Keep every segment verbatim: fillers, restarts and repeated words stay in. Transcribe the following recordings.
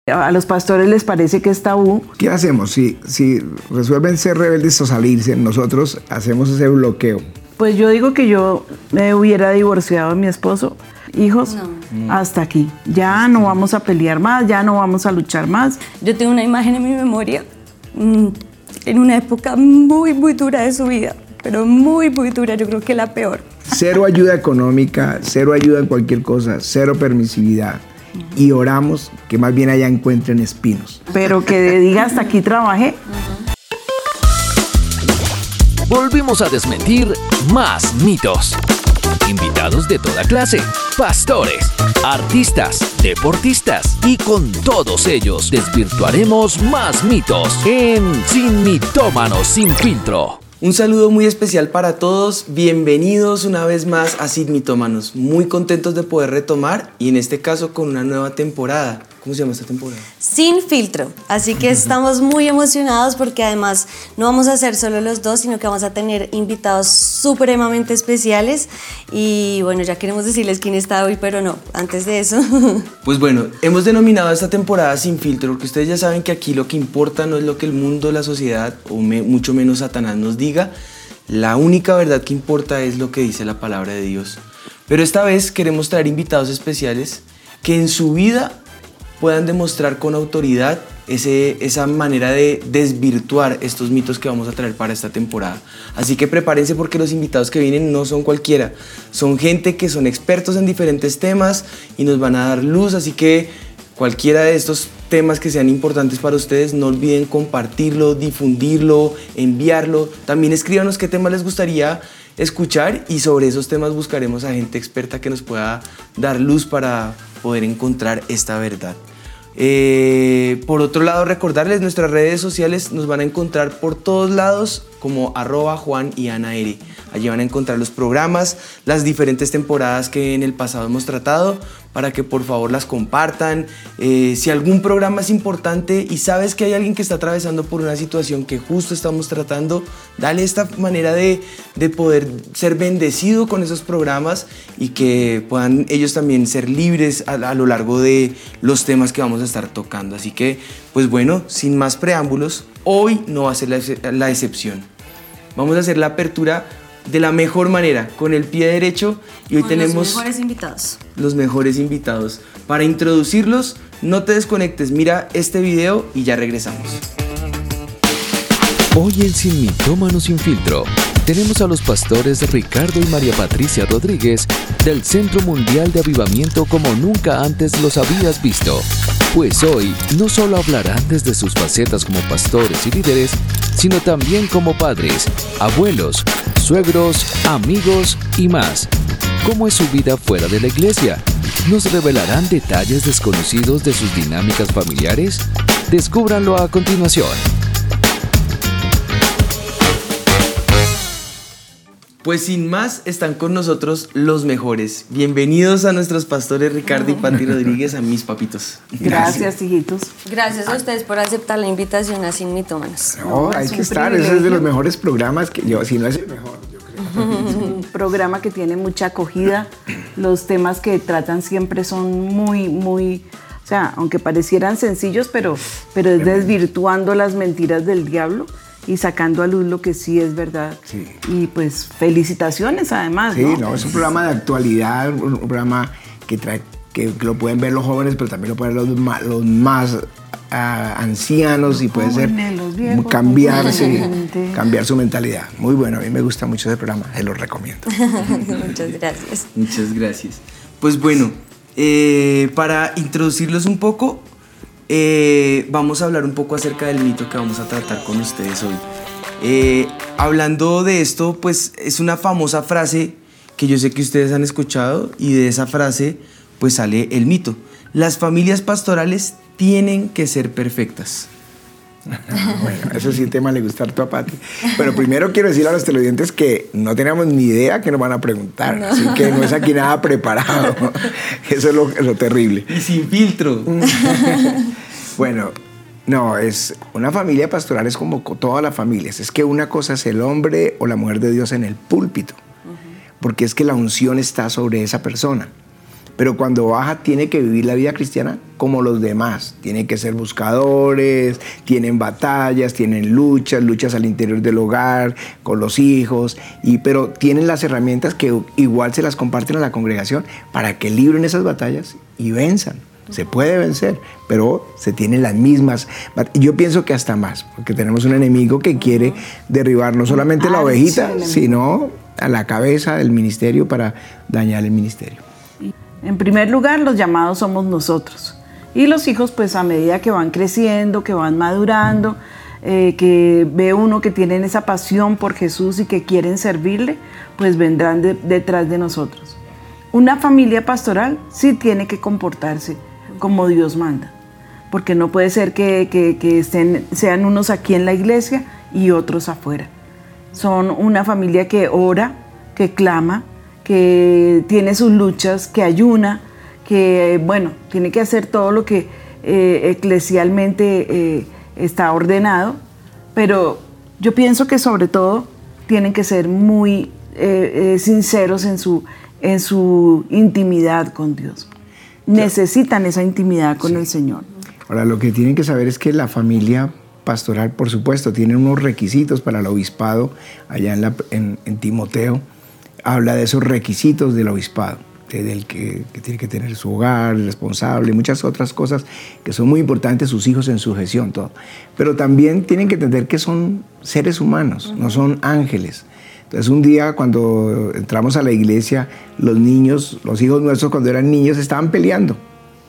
A los pastores les parece que es tabú. ¿Qué hacemos? Si, si resuelven ser rebeldes o salirse, nosotros hacemos ese bloqueo. Pues yo digo que yo me hubiera divorciado de mi esposo. Hijos, no. Hasta aquí. Ya no vamos a pelear más, ya no vamos a luchar más. Yo tengo una imagen en mi memoria, en una época muy, muy dura de su vida, pero muy, muy dura, yo creo que la peor. Cero ayuda económica, cero ayuda en cualquier cosa, cero permisividad. Y oramos que más bien allá encuentren espinos. Pero que diga hasta aquí trabajé. Volvimos a desmentir más mitos. Invitados de toda clase, pastores, artistas, deportistas y con todos ellos desvirtuaremos más mitos en Sin Mitómanos Sin Filtro. Un saludo muy especial para todos, bienvenidos una vez más a Sin Mitómanos, muy contentos de poder retomar y en este caso con una nueva temporada. ¿Cómo se llama esta temporada? Sin Filtro, así que estamos muy emocionados porque además no vamos a ser solo los dos, sino que vamos a tener invitados supremamente especiales y bueno, ya queremos decirles quién está hoy, pero no, antes de eso. Pues bueno, hemos denominado esta temporada Sin Filtro porque ustedes ya saben que aquí lo que importa no es lo que el mundo, la sociedad o me, mucho menos Satanás nos diga, la única verdad que importa es lo que dice la palabra de Dios. Pero esta vez queremos traer invitados especiales que en su vida puedan demostrar con autoridad ese, esa manera de desvirtuar estos mitos que vamos a traer para esta temporada. Así que prepárense porque los invitados que vienen no son cualquiera, son gente que son expertos en diferentes temas y nos van a dar luz, así que cualquiera de estos temas que sean importantes para ustedes, no olviden compartirlo, difundirlo, enviarlo. También escríbanos qué temas les gustaría escuchar y sobre esos temas buscaremos a gente experta que nos pueda dar luz para poder encontrar esta verdad. Eh, por otro lado, recordarles nuestras redes sociales nos van a encontrar por todos lados como arroba Juan y Ana R. Allí van a encontrar los programas, las diferentes temporadas que en el pasado hemos tratado para que por favor las compartan. Eh, si algún programa es importante y sabes que hay alguien que está atravesando por una situación que justo estamos tratando, dale esta manera de, de poder ser bendecido con esos programas y que puedan ellos también ser libres a, a lo largo de los temas que vamos a estar tocando. Así que, pues bueno, sin más preámbulos, hoy no va a ser la, la excepción. Vamos a hacer la apertura de la mejor manera, con el pie derecho, y hoy con tenemos los mejores invitados. Los mejores invitados. Para introducirlos, no te desconectes, mira este video y ya regresamos. Hoy en Sin Mitómanos Sin Filtro tenemos a los pastores Ricardo y María Patricia Rodríguez del Centro Mundial de Avivamiento como nunca antes los habías visto. Pues hoy no solo hablarán desde sus facetas como pastores y líderes, sino también como padres, abuelos, suegros, amigos y más. ¿Cómo es su vida fuera de la iglesia? ¿Nos revelarán detalles desconocidos de sus dinámicas familiares? Descúbranlo a continuación. Pues sin más, están con nosotros los mejores. Bienvenidos a nuestros pastores Ricardo y Pati Rodríguez, a mis papitos. Gracias, Gracias, hijitos. Gracias a ustedes por aceptar la invitación a Sin Mitómanos. No, hay que estar, ese es de los mejores programas que yo, si no es el mejor, yo creo. Es un programa que tiene mucha acogida. Los temas que tratan siempre son muy, muy, o sea, aunque parecieran sencillos, pero, pero es desvirtuando las mentiras del diablo y sacando a luz lo que sí es verdad. Sí. Y pues felicitaciones además. Sí, no, no, es un programa de actualidad, un programa que trae, que, que lo pueden ver los jóvenes, pero también lo pueden ver los más, los más uh, ancianos, y puede ser viejos, cambiarse, cambiar su mentalidad. Muy bueno, a mí me gusta mucho ese programa, se lo recomiendo. Muchas gracias. Muchas gracias. Pues bueno, eh, para introducirlos un poco, Eh, vamos a hablar un poco acerca del mito que vamos a tratar con ustedes hoy. Eh, hablando de esto, pues es una famosa frase que yo sé que ustedes han escuchado, y de esa frase pues sale el mito. Las familias pastorales tienen que ser perfectas. Bueno, eso sí, tema le gusta harto a Pati. Pero primero quiero decirle a los televidentes que no tenemos ni idea que nos van a preguntar, no. Así que no es aquí nada preparado. Eso es lo, lo terrible. Y sin filtro. Bueno, no, es una familia pastoral es como todas las familias. Es que una cosa es el hombre o la mujer de Dios en el púlpito, uh-huh. Porque es que la unción está sobre esa persona. pero cuando baja tiene que vivir la vida cristiana como los demás. Tienen que ser buscadores, tienen batallas, tienen luchas, luchas al interior del hogar, con los hijos, y, pero tienen las herramientas que igual se las comparten a la congregación para que libren esas batallas y venzan. Se puede vencer, pero se tienen las mismas. Yo pienso que hasta más, porque tenemos un enemigo que quiere derribar no solamente la ovejita, sino a la cabeza del ministerio para dañar el ministerio. En primer lugar, los llamados somos nosotros. Y los hijos, pues a medida que van creciendo, que van madurando, eh, que ve uno que tienen esa pasión por Jesús y que quieren servirle, pues vendrán de, detrás de nosotros. Una familia pastoral sí tiene que comportarse como Dios manda, porque no puede ser que, que, que estén, sean unos aquí en la iglesia y otros afuera. Son una familia que ora, que clama, que tiene sus luchas, que ayuna, que, bueno, tiene que hacer todo lo que eh, eclesialmente eh, está ordenado, pero yo pienso que sobre todo tienen que ser muy eh, eh, sinceros en su, en su intimidad con Dios. Necesitan esa intimidad con sí. el Señor. Ahora, lo que tienen que saber es que la familia pastoral, por supuesto, tiene unos requisitos para el obispado. Allá en, la, en, en Timoteo habla de esos requisitos del obispado, de, del que, que tiene que tener su hogar, el responsable, muchas otras cosas que son muy importantes, sus hijos en sujeción, todo. Pero también tienen que entender que son seres humanos, uh-huh. no son ángeles. Entonces un día cuando entramos a la iglesia, los niños, los hijos nuestros cuando eran niños estaban peleando.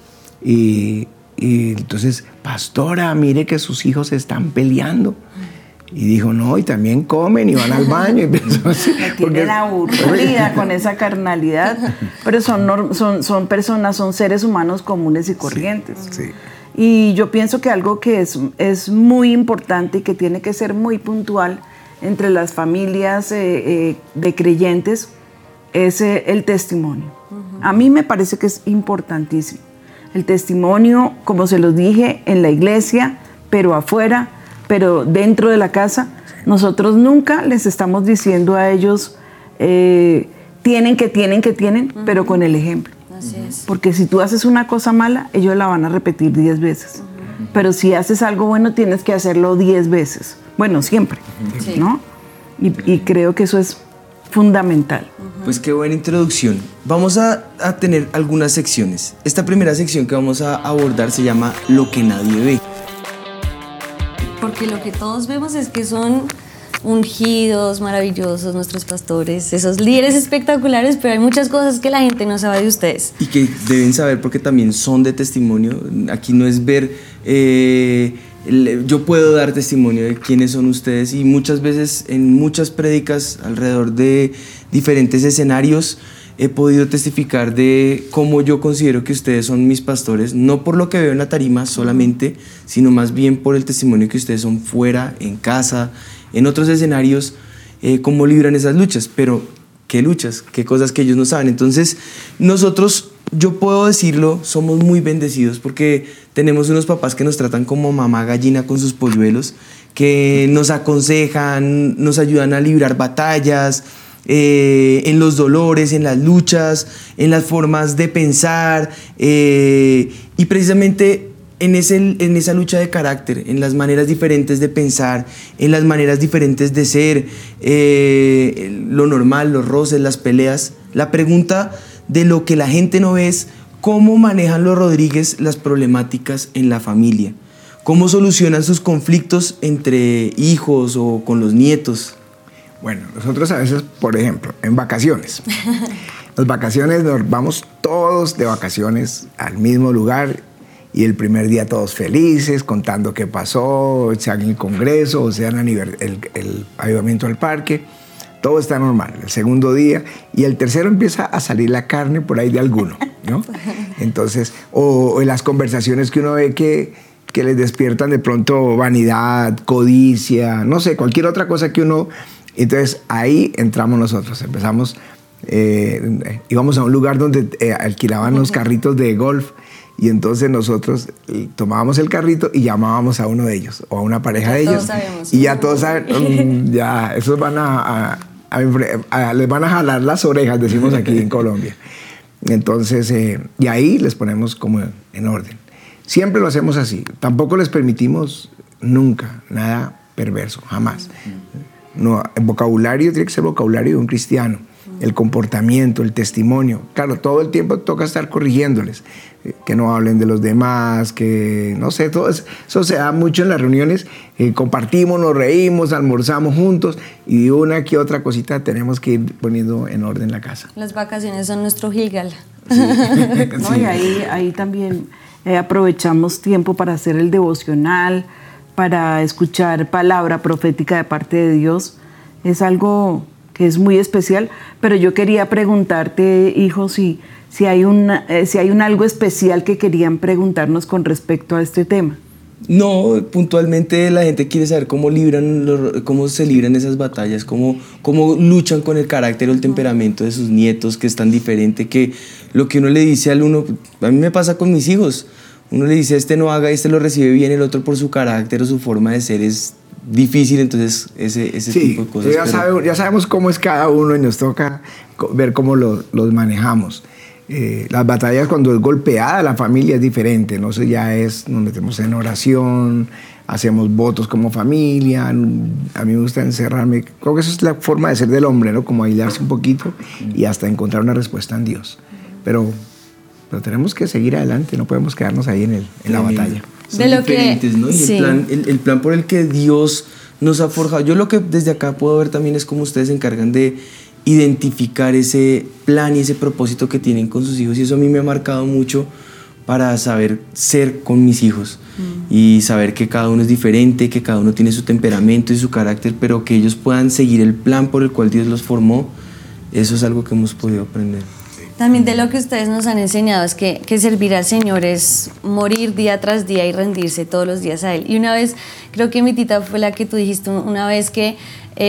Y, y entonces, pastora, mire que sus hijos están peleando. Y dijo, no, y también comen y van al baño. Y pensó así, me tiene la aburrida con esa carnalidad. Pero son, son, son personas, son seres humanos comunes y corrientes. Sí, sí. Y yo pienso que algo que es, es muy importante y que tiene que ser muy puntual entre las familias eh, eh, de creyentes es eh, el testimonio. Uh-huh. A mí me parece que es importantísimo. El testimonio, como se los dije, en la iglesia, pero afuera, pero dentro de la casa. Nosotros nunca les estamos diciendo a ellos, eh, tienen que, tienen que, tienen, uh-huh. pero con el ejemplo. Así es. Porque si tú haces una cosa mala, ellos la van a repetir diez veces. Uh-huh. Pero si haces algo bueno, tienes que hacerlo diez veces. Bueno, siempre, sí. ¿no? Y, y creo que eso es fundamental. Pues qué buena introducción. Vamos a, a tener algunas secciones. Esta primera sección que vamos a abordar se llama Lo que nadie ve. Porque lo que todos vemos es que son ungidos, maravillosos, nuestros pastores, esos líderes espectaculares, pero hay muchas cosas que la gente no sabe de ustedes. Y que deben saber porque también son de testimonio. Aquí no es ver... Eh, yo puedo dar testimonio de quiénes son ustedes y muchas veces en muchas prédicas alrededor de diferentes escenarios he podido testificar de cómo yo considero que ustedes son mis pastores, no por lo que veo en la tarima solamente, sino más bien por el testimonio que ustedes son fuera, en casa, en otros escenarios, eh, cómo libran esas luchas. Pero, ¿qué luchas? ¿Qué cosas que ellos no saben? Entonces, nosotros, yo puedo decirlo, somos muy bendecidos porque tenemos unos papás que nos tratan como mamá gallina con sus polluelos, que nos aconsejan, nos ayudan a librar batallas, eh, en los dolores, en las luchas, en las formas de pensar, eh, y precisamente en, ese, en esa lucha de carácter, en las maneras diferentes de pensar, en las maneras diferentes de ser, eh, lo normal, los roces, las peleas. La pregunta de lo que la gente no ve es cómo manejan los Rodríguez las problemáticas en la familia, cómo solucionan sus conflictos entre hijos o con los nietos. Bueno, nosotros a veces, por ejemplo, en vacaciones, las vacaciones nos vamos todos de vacaciones al mismo lugar y el primer día todos felices, contando qué pasó, sea en el congreso o sea en el, el, el avivamiento al parque, todo está normal. El segundo día y el tercero empieza a salir la carne por ahí de alguno, ¿no? Entonces, o, o en las conversaciones que uno ve que, que les despiertan de pronto vanidad, codicia, no sé, cualquier otra cosa que uno... Entonces ahí entramos nosotros, empezamos, eh, íbamos a un lugar donde eh, alquilaban los carritos de golf y entonces nosotros tomábamos el carrito y llamábamos a uno de ellos o a una pareja de ellos. Sabemos. Y ya todos saben, um, ya, esos van a, a, a, a, les van a jalar las orejas, decimos aquí en Colombia. Entonces, eh, y ahí les ponemos como en orden. Siempre lo hacemos así. Tampoco les permitimos nunca nada perverso, jamás. No, el vocabulario tiene que ser vocabulario de un cristiano. El comportamiento, el testimonio. Claro, todo el tiempo toca estar corrigiéndoles. Eh, que no hablen de los demás, que no sé, todo eso, eso se da mucho en las reuniones. Eh, compartimos, nos reímos, almorzamos juntos y una que otra cosita tenemos que ir poniendo en orden la casa. Las vacaciones son nuestro Gilgal. Sí. No, y ahí, ahí también eh, aprovechamos tiempo para hacer el devocional, para escuchar palabra profética de parte de Dios. Es algo que es muy especial, pero yo quería preguntarte, hijo, si, si, hay una, eh, si hay un algo especial que querían preguntarnos con respecto a este tema. No, puntualmente la gente quiere saber cómo libran, cómo se libran esas batallas, cómo, cómo luchan con el carácter o el temperamento de sus nietos, que es tan diferente que lo que uno le dice al uno, a mí me pasa con mis hijos, uno le dice, este no haga, este lo recibe bien, el otro por su carácter o su forma de ser es difícil, entonces ese, ese sí, tipo de cosas. Ya, pero... sabe, ya sabemos cómo es cada uno y nos toca ver cómo lo, los manejamos. Eh, las batallas cuando es golpeada la familia es diferente, ¿no? Eso ya es, nos metemos en oración, hacemos votos como familia, a mí me gusta encerrarme, creo que esa es la forma de ser del hombre, ¿no? Como aislarse un poquito y hasta encontrar una respuesta en Dios. Pero, pero tenemos que seguir adelante, no podemos quedarnos ahí en, el, en la batalla. Son de lo diferentes, que, ¿no? Y sí. el, plan, el, el plan por el que Dios nos ha forjado. Yo lo que desde acá puedo ver también es cómo ustedes se encargan de identificar ese plan y ese propósito que tienen con sus hijos. Y eso a mí me ha marcado mucho para saber ser con mis hijos. Mm. Y saber que cada uno es diferente, que cada uno tiene su temperamento y su carácter, pero que ellos puedan seguir el plan por el cual Dios los formó. Eso es algo que hemos podido aprender. También de lo que ustedes nos han enseñado es que, que servir al Señor es morir día tras día y rendirse todos los días a Él. Y una vez, creo que mi tita fue la que tú dijiste una vez que,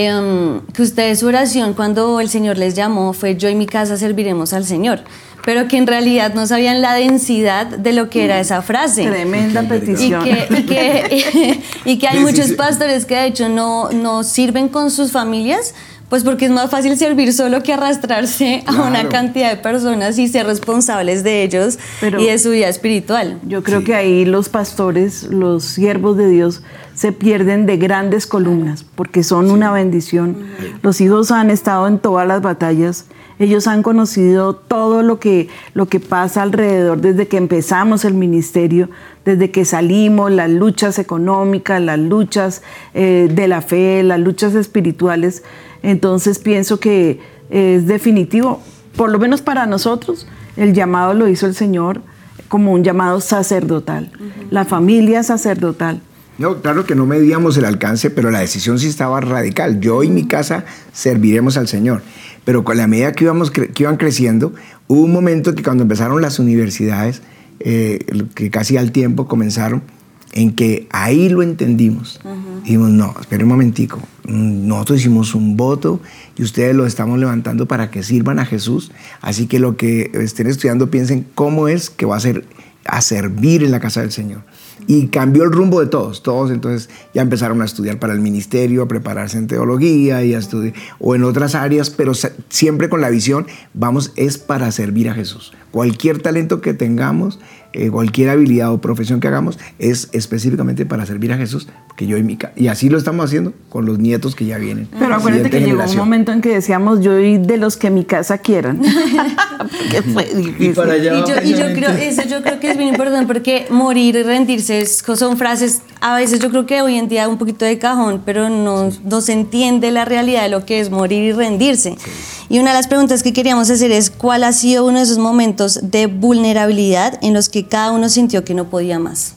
eh, que ustedes su oración cuando el Señor les llamó fue yo y mi casa serviremos al Señor. Pero que en realidad no sabían la densidad de lo que era esa frase. Tremenda petición. Y que, y que, y que hay muchos pastores que de hecho no, no sirven con sus familias, pues porque es más fácil servir solo que arrastrarse claro. a una cantidad de personas y ser responsables de ellos. Pero y de su vida espiritual. Yo creo sí. que ahí los pastores, los siervos de Dios, se pierden de grandes columnas porque son sí. una bendición. Uh-huh. Los hijos han estado en todas las batallas. Ellos han conocido todo lo que, lo que pasa alrededor desde que empezamos el ministerio, desde que salimos, las luchas económicas, las luchas eh, de la fe, las luchas espirituales. Entonces pienso que es definitivo, por lo menos para nosotros, el llamado lo hizo el Señor como un llamado sacerdotal, uh-huh. la familia sacerdotal. No, claro que no medíamos el alcance, pero la decisión sí estaba radical. Yo y mi casa serviremos al Señor. Pero con la medida que, íbamos, que iban creciendo, hubo un momento que cuando empezaron las universidades, eh, que casi al tiempo comenzaron, en que ahí lo entendimos. Uh-huh. Dijimos, no, espera un momentico. Nosotros hicimos un voto y ustedes lo estamos levantando para que sirvan a Jesús. Así que lo que estén estudiando, piensen cómo es que va a ser a servir en la casa del Señor. Y cambió el rumbo de todos. Todos entonces ya empezaron a estudiar para el ministerio, a prepararse en teología y a estudiar, o en otras áreas, pero siempre con la visión, vamos, es para servir a Jesús. Cualquier talento que tengamos, eh, cualquier habilidad o profesión que hagamos, es específicamente para servir a Jesús, porque yo y mi ca- y así lo estamos haciendo con los nietos que ya vienen. Pero acuérdate que llegó un momento en que decíamos, yo y de los que mi casa quieran. Porque fue difícil. Y para allá y yo, y yo creo eso yo creo que es bien importante porque morir y rendirse es, son frases a veces yo creo que hoy en día un poquito de cajón, pero no, sí. no se entiende la realidad de lo que es morir y rendirse. Sí. Y una de las preguntas que queríamos hacer es ¿cuál ha sido uno de esos momentos de vulnerabilidad en los que cada uno sintió que no podía más?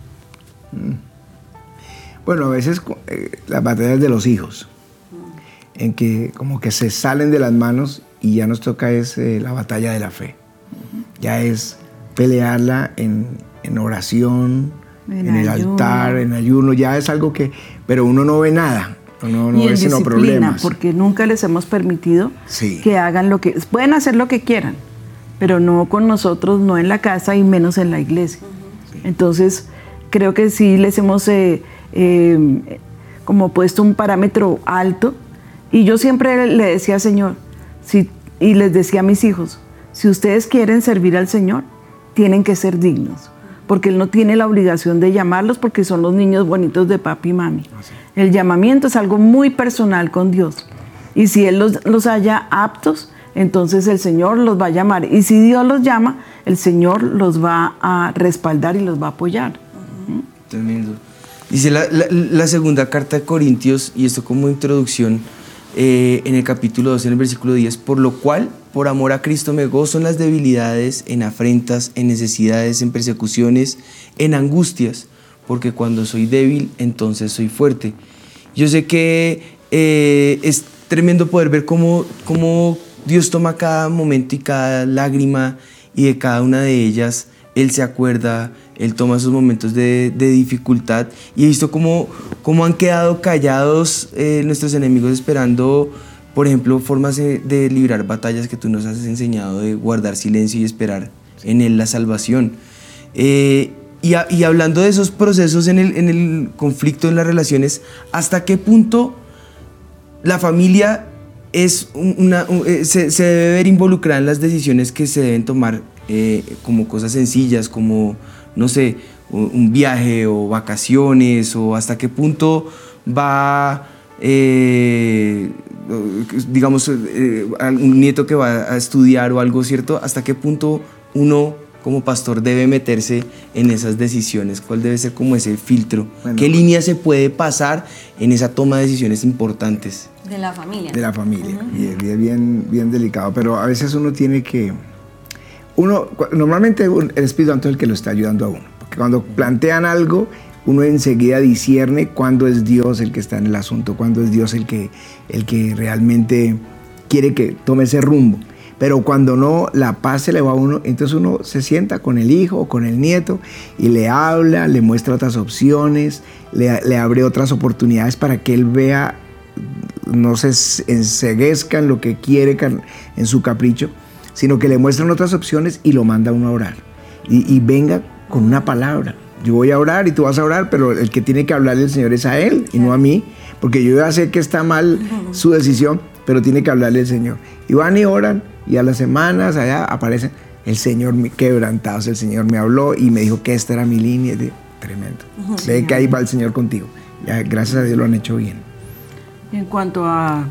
Bueno, a veces eh, las batallas de los hijos, en que como que se salen de las manos y ya nos toca es eh, la batalla de la fe. Ya es pelearla en, en oración, en, en el altar, en ayuno, ya es algo que, pero uno no ve nada, uno no y ve sino problemas. Porque nunca les hemos permitido sí. que hagan lo que, pueden hacer lo que quieran, pero no con nosotros, no en la casa y menos en la iglesia. Sí. Entonces, creo que sí les hemos eh, eh, como puesto un parámetro alto y yo siempre le decía, Señor, si, y les decía a mis hijos, si ustedes quieren servir al Señor, tienen que ser dignos, porque Él no tiene la obligación de llamarlos porque son los niños bonitos de papi y mami. El llamamiento es algo muy personal con Dios, y si Él los, los haya aptos, entonces el Señor los va a llamar, y si Dios los llama, el Señor los va a respaldar y los va a apoyar. Tremendo. Dice la, la, la segunda carta de Corintios, y esto como introducción, eh, en el capítulo doce, en el versículo diez, por lo cual, por amor a Cristo me gozo en las debilidades, en afrentas, en necesidades, en persecuciones, en angustias, porque cuando soy débil, entonces soy fuerte. Yo sé que eh, es tremendo poder ver cómo, cómo Dios toma cada momento y cada lágrima, y de cada una de ellas Él se acuerda, Él toma esos momentos de, de dificultad, y he visto cómo, cómo han quedado callados eh, nuestros enemigos esperando, por ejemplo, formas de, de librar batallas que tú nos has enseñado, de guardar silencio y esperar en Él la salvación. Eh, y, a, y hablando de esos procesos en el, en el conflicto, en las relaciones, ¿hasta qué punto la familia es una, una, se, se debe ver involucrada en las decisiones que se deben tomar, eh, como cosas sencillas, como, no sé, un viaje o vacaciones, o hasta qué punto va, eh, digamos, eh, un nieto que va a estudiar o algo, ¿cierto? ¿Hasta qué punto uno como pastor debe meterse en esas decisiones? ¿Cuál debe ser como ese filtro? Bueno, ¿qué línea se puede pasar en esa toma de decisiones importantes? De la familia. De la familia. Uh-huh. Y es bien, bien delicado, pero a veces uno tiene que... Uno, normalmente el Espíritu Santo es el que lo está ayudando a uno, porque cuando plantean algo, uno enseguida discierne cuándo es Dios el que está en el asunto, cuándo es Dios el que, el que realmente quiere que tome ese rumbo. Pero cuando no, la paz se le va a uno, entonces uno se sienta con el hijo o con el nieto y le habla, le muestra otras opciones, le, le abre otras oportunidades para que él vea, no se enceguezca en lo que quiere, en su capricho, sino que le muestran otras opciones y lo manda a uno a orar. Y, y venga con una palabra. Yo voy a orar y tú vas a orar, pero el que tiene que hablarle al Señor es a Él y no a mí, porque yo ya sé que está mal su decisión, pero tiene que hablarle al Señor. Y van y oran, y a las semanas allá aparecen, el Señor me quebrantados, el Señor me habló y me dijo que esta era mi línea. De, tremendo. Uh-huh. Ve que ahí va el Señor contigo. Ya, gracias a Dios lo han hecho bien. En cuanto a...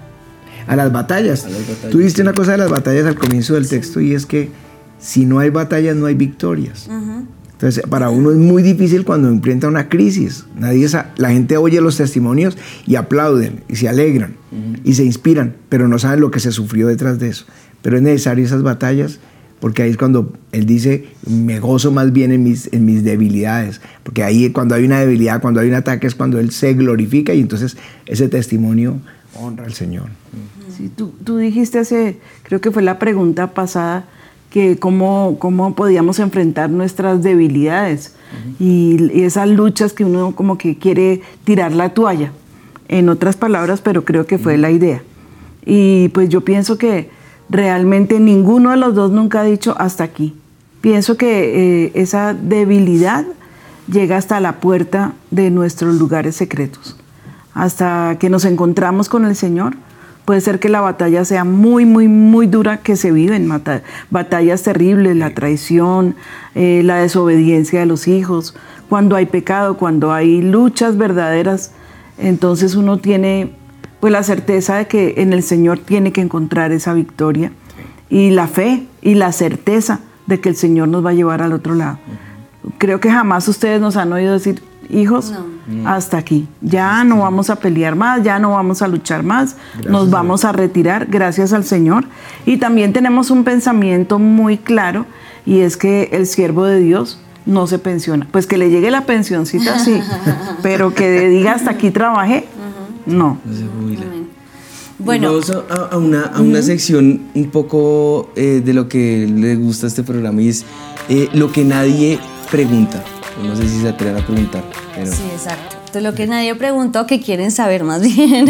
A las batallas. A las batallas. Tú diste una cosa de las batallas al comienzo del texto, y es que si no hay batallas, no hay victorias. Uh-huh. Entonces, para uno es muy difícil cuando enfrenta una crisis. Nadie sa- la gente oye los testimonios y aplauden y se alegran uh-huh. y se inspiran, pero no saben lo que se sufrió detrás de eso. Pero es necesario esas batallas, porque ahí es cuando él dice, me gozo más bien en mis, en mis debilidades. Porque ahí cuando hay una debilidad, cuando hay un ataque, es cuando él se glorifica, y entonces ese testimonio honra al Señor. Sí, tú, tú dijiste hace, creo que fue la pregunta pasada, que cómo, cómo podíamos enfrentar nuestras debilidades uh-huh. y, y esas luchas que uno como que quiere tirar la toalla, en otras palabras, pero creo que fue uh-huh. la idea. Y pues yo pienso que realmente ninguno de los dos nunca ha dicho hasta aquí. Pienso que eh, esa debilidad llega hasta la puerta de nuestros lugares secretos. Hasta que nos encontramos con el Señor, puede ser que la batalla sea muy, muy, muy dura, que se viven mata- batallas terribles, la traición, eh, la desobediencia de los hijos, cuando hay pecado, cuando hay luchas verdaderas, entonces uno tiene pues la certeza de que en el Señor tiene que encontrar esa victoria, y la fe y la certeza de que el Señor nos va a llevar al otro lado. Creo que jamás ustedes nos han oído decir, hijos, no. hasta aquí, ya no vamos a pelear más, ya no vamos a luchar más, gracias, nos vamos a retirar, gracias al Señor. Y también tenemos un pensamiento muy claro, y es que el siervo de Dios no se pensiona. Pues que le llegue la pensioncita, sí, pero que diga hasta aquí trabajé, uh-huh. no. No se jubila. Bueno, vamos a, a, una, a una uh-huh. sección un poco eh, de lo que le gusta a este programa, y es eh, lo que nadie pregunta. No sé si se atreven a preguntar. Pero... Sí, exacto. Entonces, lo que nadie preguntó, que quieren saber más bien.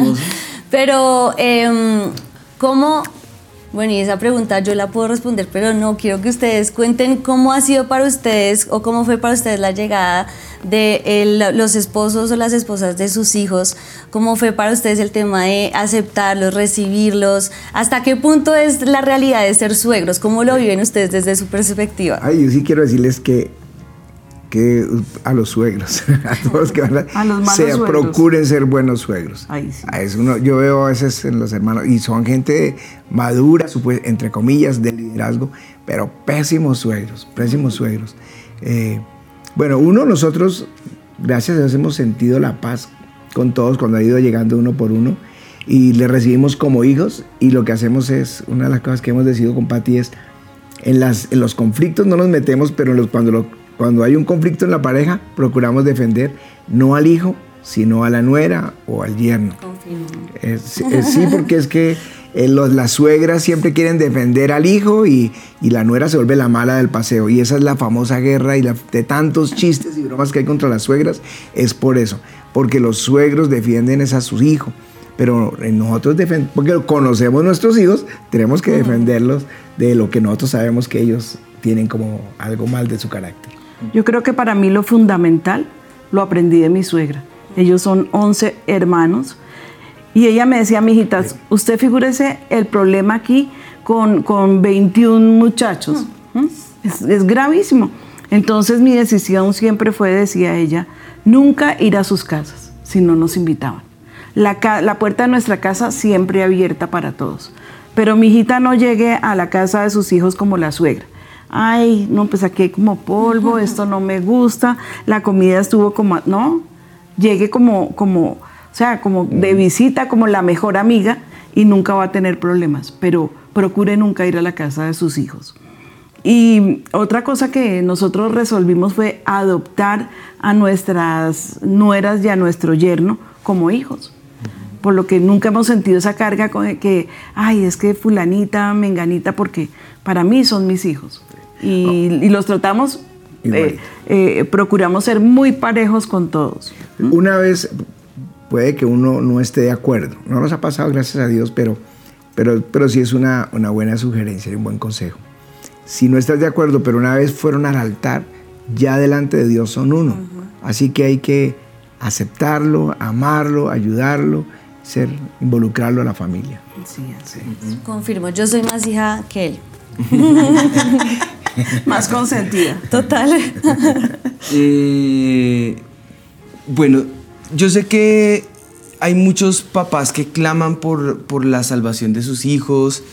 Pero, eh, ¿cómo? Bueno, y esa pregunta yo la puedo responder, pero no, quiero que ustedes cuenten cómo ha sido para ustedes, o cómo fue para ustedes la llegada de el, los esposos o las esposas de sus hijos. ¿Cómo fue para ustedes el tema de aceptarlos, recibirlos? ¿Hasta qué punto es la realidad de ser suegros? ¿Cómo lo viven ustedes desde su perspectiva? Ay, yo sí quiero decirles que que a los suegros, a todos los que van a, a los malos se, suegros. procuren ser buenos suegros. Ay, sí. A eso uno, yo veo a veces en los hermanos, y son gente madura, entre comillas, de liderazgo, pero pésimos suegros, pésimos suegros. Eh, bueno, uno, nosotros, gracias a Dios, hemos sentido la paz con todos cuando ha ido llegando uno por uno, y le recibimos como hijos, y lo que hacemos es, una de las cosas que hemos decidido con Pati es, en, las, en los conflictos no nos metemos, pero en los, cuando lo Cuando hay un conflicto en la pareja, procuramos defender no al hijo, sino a la nuera o al yerno. Es, es, sí, porque es que eh, los, las suegras siempre quieren defender al hijo y, y la nuera se vuelve la mala del paseo. Y esa es la famosa guerra y la, de tantos chistes y bromas que hay contra las suegras, es por eso. Porque los suegros defienden es a sus hijos. Pero nosotros, defend- porque conocemos nuestros hijos, tenemos que defenderlos de lo que nosotros sabemos que ellos tienen como algo mal de su carácter. Yo creo que para mí lo fundamental lo aprendí de mi suegra. Ellos son once hermanos y ella me decía, mijitas, usted figúrese el problema aquí con, con veintiún muchachos. ¿Mm? Es, es gravísimo. Entonces mi decisión siempre fue, decía ella, nunca ir a sus casas si no nos invitaban. La, ca- la puerta de nuestra casa siempre abierta para todos. Pero mi hijita no llegue a la casa de sus hijos como la suegra. Ay, no, pues aquí hay como polvo, esto no me gusta, la comida estuvo como, no, llegue como, como, o sea, como de visita, como la mejor amiga y nunca va a tener problemas, pero procure nunca ir a la casa de sus hijos. Y otra cosa que nosotros resolvimos fue adoptar a nuestras nueras y a nuestro yerno como hijos. Por lo que nunca hemos sentido esa carga con que, ay, es que fulanita, menganita, porque para mí son mis hijos. Y, oh. y los tratamos, eh, eh, procuramos ser muy parejos con todos. ¿Mm? Una vez puede que uno no esté de acuerdo. No nos ha pasado, gracias a Dios, pero, pero, pero sí es una, una buena sugerencia y un buen consejo. Si no estás de acuerdo, pero una vez fueron al altar, ya delante de Dios son uno. Uh-huh. Así que hay que aceptarlo, amarlo, ayudarlo, ser, involucrarlo a la familia. Sí, así es. Confirmo, yo soy más hija que él. Más consentida. Total. eh, bueno, yo sé que hay muchos papás que claman por, por la salvación de sus hijos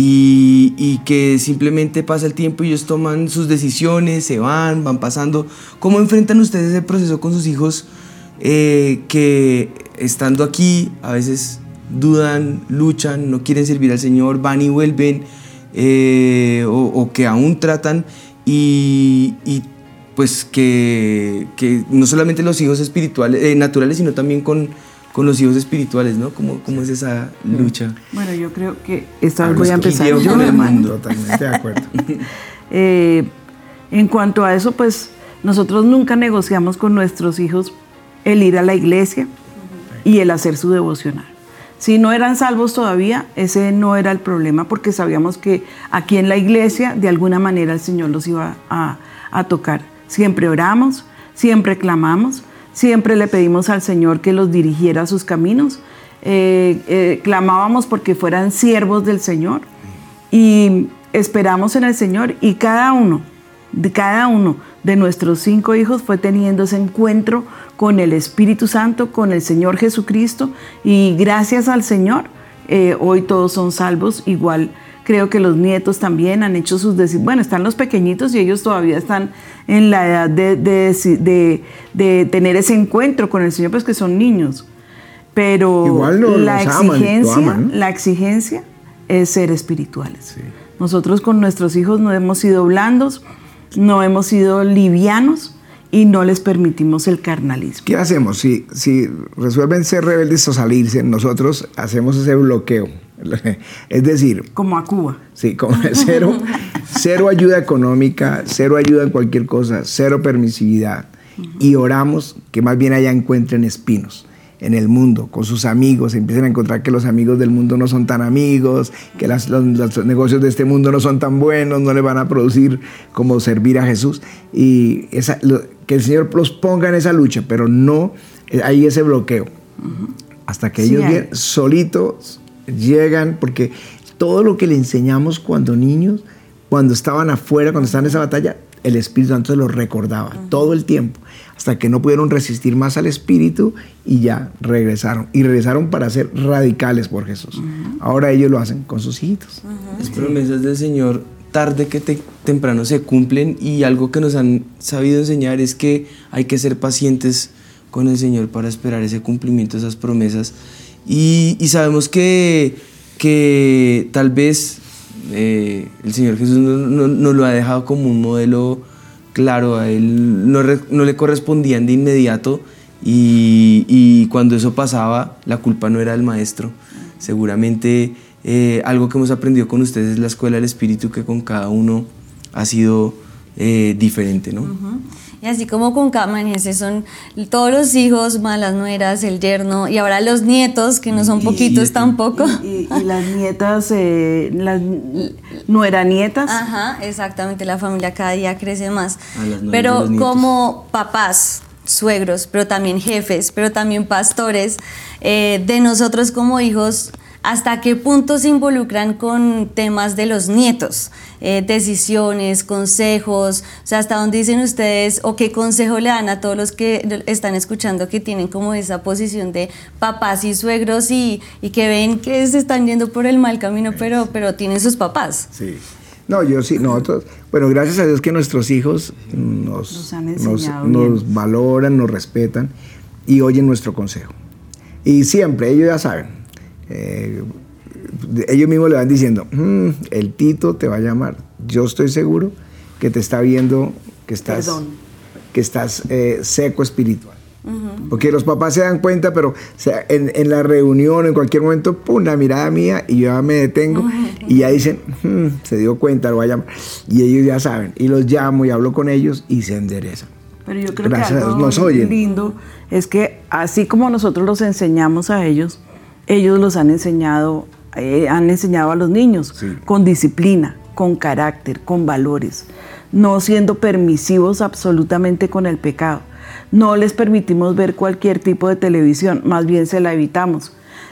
y, y que simplemente pasa el tiempo y ellos toman sus decisiones, se van, van pasando. ¿Cómo enfrentan ustedes ese proceso con sus hijos eh, que estando aquí a veces dudan, luchan, no quieren servir al Señor, van y vuelven? Eh, o, o que aún tratan y, y pues que, que no solamente los hijos espirituales, eh, naturales, sino también con, con los hijos espirituales, ¿no? ¿Cómo, cómo es esa lucha? Bueno, yo creo que esta vez voy a empezar yo, con el mundo. Totalmente de acuerdo. eh, en cuanto a eso, pues nosotros nunca negociamos con nuestros hijos el ir a la iglesia y el hacer su devocional. Si no eran salvos todavía, ese no era el problema porque sabíamos que aquí en la iglesia de alguna manera el Señor los iba a, a tocar. Siempre oramos, siempre clamamos, siempre le pedimos al Señor que los dirigiera a sus caminos. Eh, eh, clamábamos porque fueran siervos del Señor y esperamos en el Señor y cada uno, de cada uno de nuestros cinco hijos fue teniendo ese encuentro con el Espíritu Santo, con el Señor Jesucristo y gracias al Señor eh, hoy todos son salvos. Igual creo que los nietos también han hecho sus decisiones. Bueno, están los pequeñitos y ellos todavía están en la edad de, de, de, de tener ese encuentro con el Señor, pues que son niños. Pero Igual lo, la, los exigencia, aman, aman, ¿no? la exigencia es ser espirituales. Sí. Nosotros con nuestros hijos no hemos sido blandos, no hemos sido livianos y no les permitimos el carnalismo. ¿Qué hacemos? Si, si resuelven ser rebeldes o salirse, nosotros hacemos ese bloqueo. Es decir... Como a Cuba. Sí, como cero, cero ayuda económica, cero ayuda en cualquier cosa, cero permisividad. Uh-huh. Y oramos que más bien allá encuentren espinos en el mundo, con sus amigos, empiezan a encontrar que los amigos del mundo no son tan amigos, que las, los, los negocios de este mundo no son tan buenos, no le van a producir como servir a Jesús. Y esa, lo, que el Señor los ponga en esa lucha, pero no hay ese bloqueo. Uh-huh. Hasta que sí, ellos bien, solitos llegan, porque todo lo que le enseñamos cuando niños, cuando estaban afuera, cuando estaban en esa batalla, el Espíritu Santo los recordaba uh-huh. todo el tiempo, hasta que no pudieron resistir más al Espíritu y ya regresaron. Y regresaron para ser radicales por Jesús. Uh-huh. Ahora ellos lo hacen con sus hijitos. Uh-huh. Las promesas del Señor tarde que te, temprano se cumplen, y algo que nos han sabido enseñar es que hay que ser pacientes con el Señor para esperar ese cumplimiento de esas promesas. Y, y sabemos que, que tal vez eh, el Señor Jesús no, no, no lo ha dejado como un modelo claro, a él no, re, no le correspondían de inmediato, y, y cuando eso pasaba, la culpa no era del maestro. Seguramente eh, algo que hemos aprendido con ustedes es la escuela del Espíritu, que con cada uno ha sido eh, diferente, ¿no? Uh-huh. Y así como con Cámanes, son todos los hijos, más las nueras, el yerno, y ahora los nietos, que no son y, poquitos y, tampoco. Y, y, y las nietas, eh, las nueranietas. Ajá, exactamente, la familia cada día crece más. Pero como papás, suegros, pero también jefes, pero también pastores, eh, de nosotros como hijos, ¿hasta qué punto se involucran con temas de los nietos? Eh, decisiones, consejos, o sea, ¿hasta dónde dicen ustedes o qué consejo le dan a todos los que están escuchando, que tienen como esa posición de papás y suegros y, y que ven que se están yendo por el mal camino, pero, pero tienen sus papás? Sí. No, yo sí, nosotros, bueno, gracias a Dios que nuestros hijos nos, nos, han nos, nos valoran, nos respetan y oyen nuestro consejo. Y siempre, ellos ya saben, eh, ellos mismos le van diciendo, mmm, el Tito te va a llamar. Yo estoy seguro que te está viendo que estás, que estás eh, seco espiritual. Uh-huh. Porque los papás se dan cuenta, pero o sea, en, en la reunión, en cualquier momento, pum, la mirada mía, y yo ya me detengo, uh-huh. y ya dicen, mmm, se dio cuenta, lo va a llamar. Y ellos ya saben, y los llamo y hablo con ellos y se enderezan. Pero yo creo Gracias que algo nos oyen. Lindo es que así como nosotros los enseñamos a ellos, ellos los han enseñado, eh, han enseñado a los niños, sí. con disciplina, con carácter, con valores, no siendo permisivos absolutamente con el pecado. No les permitimos ver cualquier tipo de televisión, más bien se la evitamos.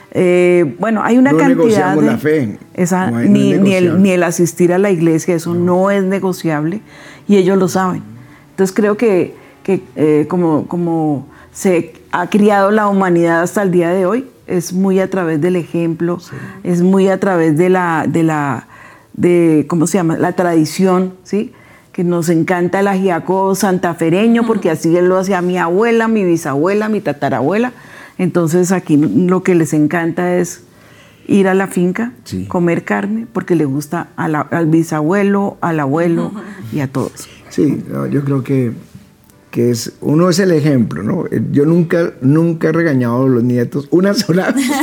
Eh, bueno, hay una no cantidad de... la fe. Esa, no hay, ni, no ni, el, ni el asistir a la iglesia, eso no, no es negociable, y ellos lo saben. Entonces creo que, que eh, como, como se ha criado la humanidad hasta el día de hoy, es muy a través del ejemplo, sí. es muy a través de la, de la de, ¿cómo se llama? La tradición, ¿sí? Que nos encanta el ajiaco santafereño, porque así lo hacía mi abuela, mi bisabuela, mi tatarabuela. Entonces aquí lo que les encanta es ir a la finca, sí. comer carne, porque le gusta a la, al bisabuelo, al abuelo y a todos. Sí, no, yo creo que, que es, uno es el ejemplo, ¿no? Yo nunca, nunca he regañado a los nietos, una sola vez,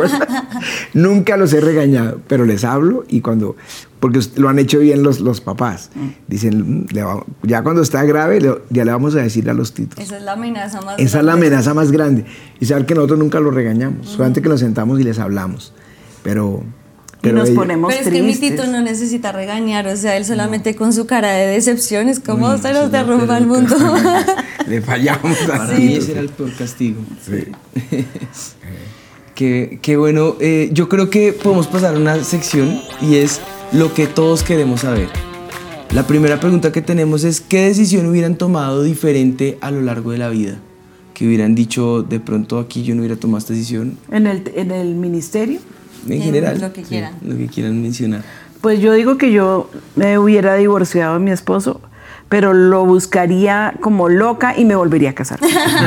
nunca los he regañado, pero les hablo y cuando, porque lo han hecho bien los, los papás, dicen, le va, ya cuando está grave, le, ya le vamos a decir a los titos. Esa es la amenaza más grande. Esa es la amenaza más grande. Y saber que nosotros nunca los regañamos, uh-huh. solamente que nos sentamos y les hablamos, pero... Pero y nos ella, ponemos Pero es tristes. que mi Tito no necesita regañar, o sea, él solamente no. con su cara de decepción es como Uy, se nos derrumba el mundo. Le fallamos. Para sí. mí ese era el peor castigo. Sí. qué, qué bueno. Eh, yo creo que podemos pasar a una sección y es lo que todos queremos saber. La primera pregunta que tenemos es ¿qué decisión hubieran tomado diferente a lo largo de la vida? Que hubieran dicho, de pronto aquí yo no hubiera tomado esta decisión. ¿En el, en el ministerio? En general, lo que quieran. Sí, lo que quieran mencionar. Pues yo digo que yo me hubiera divorciado de mi esposo, pero lo buscaría como loca y me volvería a casar.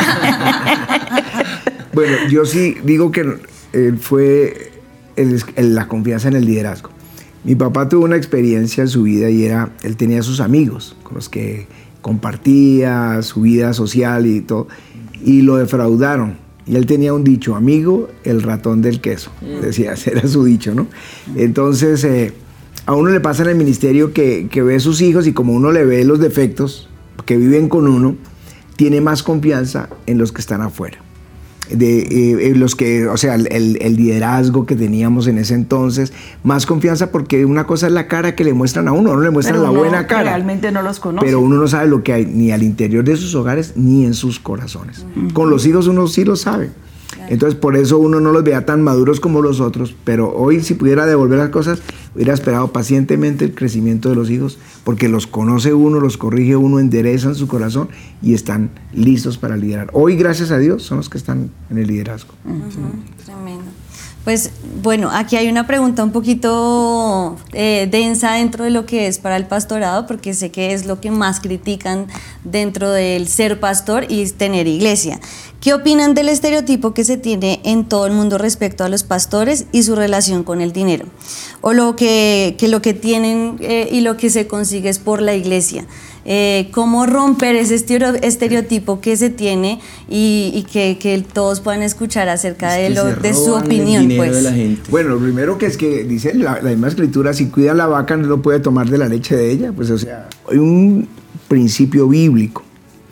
Bueno, yo sí digo que eh, fue el, el, la confianza en el liderazgo. Mi papá tuvo una experiencia en su vida y era, él tenía sus amigos con los que compartía su vida social y todo, y lo defraudaron. Y él tenía un dicho, amigo, el ratón del queso. Decía, ese era su dicho, ¿no? Entonces, eh, a uno le pasa en el ministerio que, que ve a sus hijos y como uno le ve los defectos que viven con uno, tiene más confianza en los que están afuera. de eh, los que, o sea, el, el liderazgo que teníamos en ese entonces, más confianza porque una cosa es la cara que le muestran a uno, no le muestran pero la uno buena cara. Realmente no los conoce. Pero uno no sabe lo que hay ni al interior de sus hogares ni en sus corazones. Uh-huh. Con los hijos uno sí lo sabe. Entonces por eso uno no los vea tan maduros como los otros, pero hoy si pudiera devolver las cosas, hubiera esperado pacientemente el crecimiento de los hijos, porque los conoce uno, los corrige uno, enderezan su corazón y están listos para liderar. Hoy, gracias a Dios, son los que están en el liderazgo. Uh-huh. Sí. Tremendo. Pues bueno, aquí hay una pregunta un poquito eh, densa dentro de lo que es para el pastorado, porque sé que es lo que más critican dentro del ser pastor y tener iglesia. ¿Qué opinan del estereotipo que se tiene en todo el mundo respecto a los pastores y su relación con el dinero? O lo que, que lo que tienen eh, y lo que se consigue es por la iglesia. Eh, ¿Cómo romper ese estereotipo que se tiene y, y que, que todos puedan escuchar acerca de, lo, de su opinión? Pues. De la gente. Bueno, lo primero que es que dice la, la misma escritura, si cuida la vaca no puede tomar de la leche de ella. Pues o sea, hay un principio bíblico,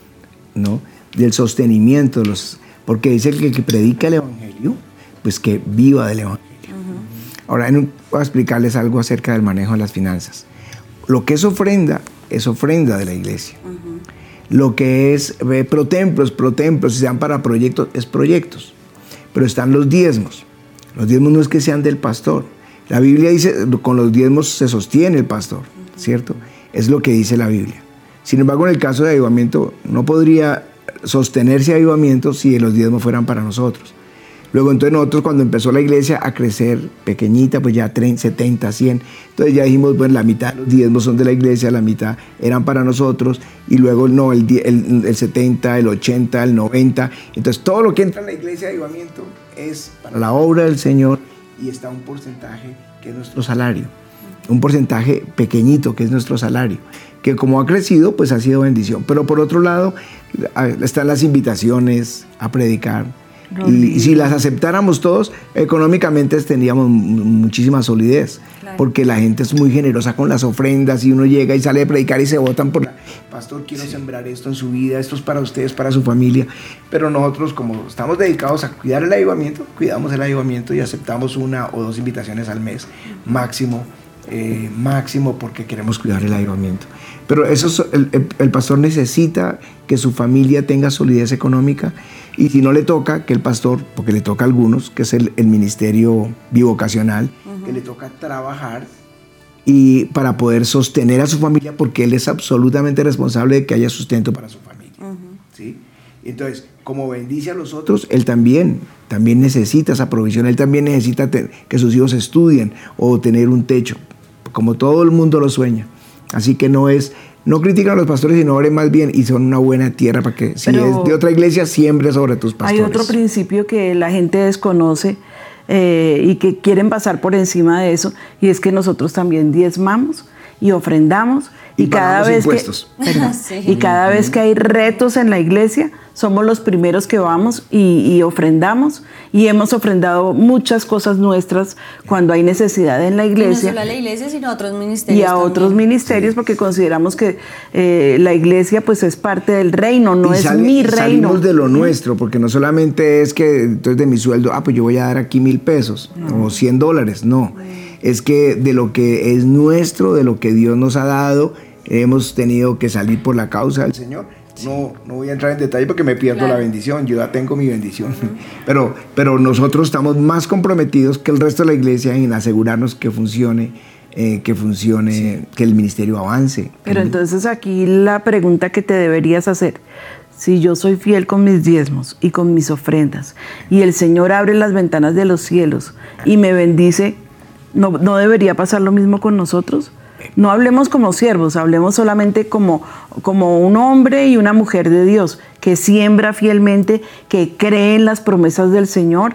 ¿no?, del sostenimiento de los, porque dice que el que predica el evangelio, pues que viva del evangelio. Uh-huh. Ahora voy a explicarles algo acerca del manejo de las finanzas. Lo que es ofrenda es ofrenda de la iglesia. Uh-huh. Lo que es eh, protemplos, protemplos, si sean para proyectos, es proyectos. Pero están los diezmos. Los diezmos no es que sean del pastor. La Biblia dice, con los diezmos se sostiene el pastor, uh-huh. ¿cierto? Es lo que dice la Biblia. Sin embargo, en el caso de avivamiento, no podría sostenerse avivamiento si los diezmos fueran para nosotros. Luego entonces nosotros, cuando empezó la iglesia a crecer pequeñita, pues ya treinta, setenta, cien, entonces ya dijimos, bueno, la mitad de los diezmos son de la iglesia, la mitad eran para nosotros, y luego no, el, el, el setenta, el ochenta, el noventa, entonces todo lo que entra en la iglesia de avivamiento es para la obra del Señor, y está un porcentaje que es nuestro salario, un porcentaje pequeñito que es nuestro salario, que como ha crecido, pues ha sido bendición. Pero por otro lado, están las invitaciones a predicar. Y, y si las aceptáramos todos, económicamente tendríamos muchísima solidez. Claro. Porque la gente es muy generosa con las ofrendas y uno llega y sale a predicar y se votan por la... Pastor, quiero sí. sembrar esto en su vida, esto es para ustedes, para su familia. Pero nosotros, como estamos dedicados a cuidar el avivamiento, cuidamos el avivamiento y aceptamos una o dos invitaciones al mes, máximo. Eh, máximo porque queremos cuidar el avivamiento. Pero eso, el, el, el pastor necesita que su familia tenga solidez económica, y si no le toca, que el pastor, porque le toca a algunos, que es el, el ministerio bivocacional, uh-huh. que le toca trabajar y para poder sostener a su familia, porque él es absolutamente responsable de que haya sustento para su familia. Uh-huh. ¿Sí? Entonces, como bendice a los otros, él también, también necesita esa provisión, él también necesita te, que sus hijos estudien o tener un techo, como todo el mundo lo sueña. Así que no es, no critican a los pastores, sino oren más bien y son una buena tierra para que, si Pero es de otra iglesia, siembre sobre tus pastores. Hay otro principio que la gente desconoce eh, y que quieren pasar por encima de eso, y es que nosotros también diezmamos y ofrendamos. Y, y cada vez que, perdón, sí. y cada vez que hay retos en la iglesia, somos los primeros que vamos y, y ofrendamos, y hemos ofrendado muchas cosas nuestras cuando hay necesidad en la iglesia. Y no solo a la iglesia, sino a otros ministerios. Y a también. otros ministerios, porque consideramos que eh, la iglesia pues es parte del reino, no y es sale, mi reino. Salimos de lo nuestro, porque no solamente es que entonces de mi sueldo, ah, pues yo voy a dar aquí mil pesos no. o cien dólares, no. Es que de lo que es nuestro, de lo que Dios nos ha dado, hemos tenido que salir por la causa del Señor. No, no voy a entrar en detalle porque me pierdo claro. la bendición, yo ya tengo mi bendición. Uh-huh. Pero, pero nosotros estamos más comprometidos que el resto de la iglesia en asegurarnos que funcione, eh, que funcione, sí. que el ministerio avance. Pero entonces aquí la pregunta que te deberías hacer: si yo soy fiel con mis diezmos y con mis ofrendas, y el Señor abre las ventanas de los cielos y me bendice, ¿no, no debería pasar lo mismo con nosotros? No hablemos como siervos, hablemos solamente como, como un hombre y una mujer de Dios que siembra fielmente, que cree en las promesas del Señor,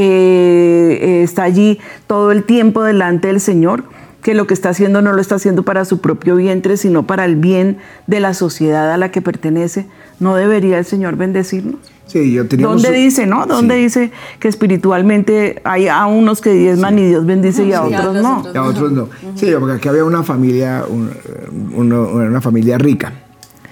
que eh, está allí todo el tiempo delante del Señor, que lo que está haciendo no lo está haciendo para su propio vientre, sino para el bien de la sociedad a la que pertenece. ¿No debería el Señor bendecirnos? Sí, yo tenía ¿Dónde un... dice, no? ¿Dónde sí. dice que espiritualmente hay a unos que diezman sí. y Dios bendice y a sí. otros no? Y a otros no. Uh-huh. Sí, porque aquí había una familia, un, una, una familia rica.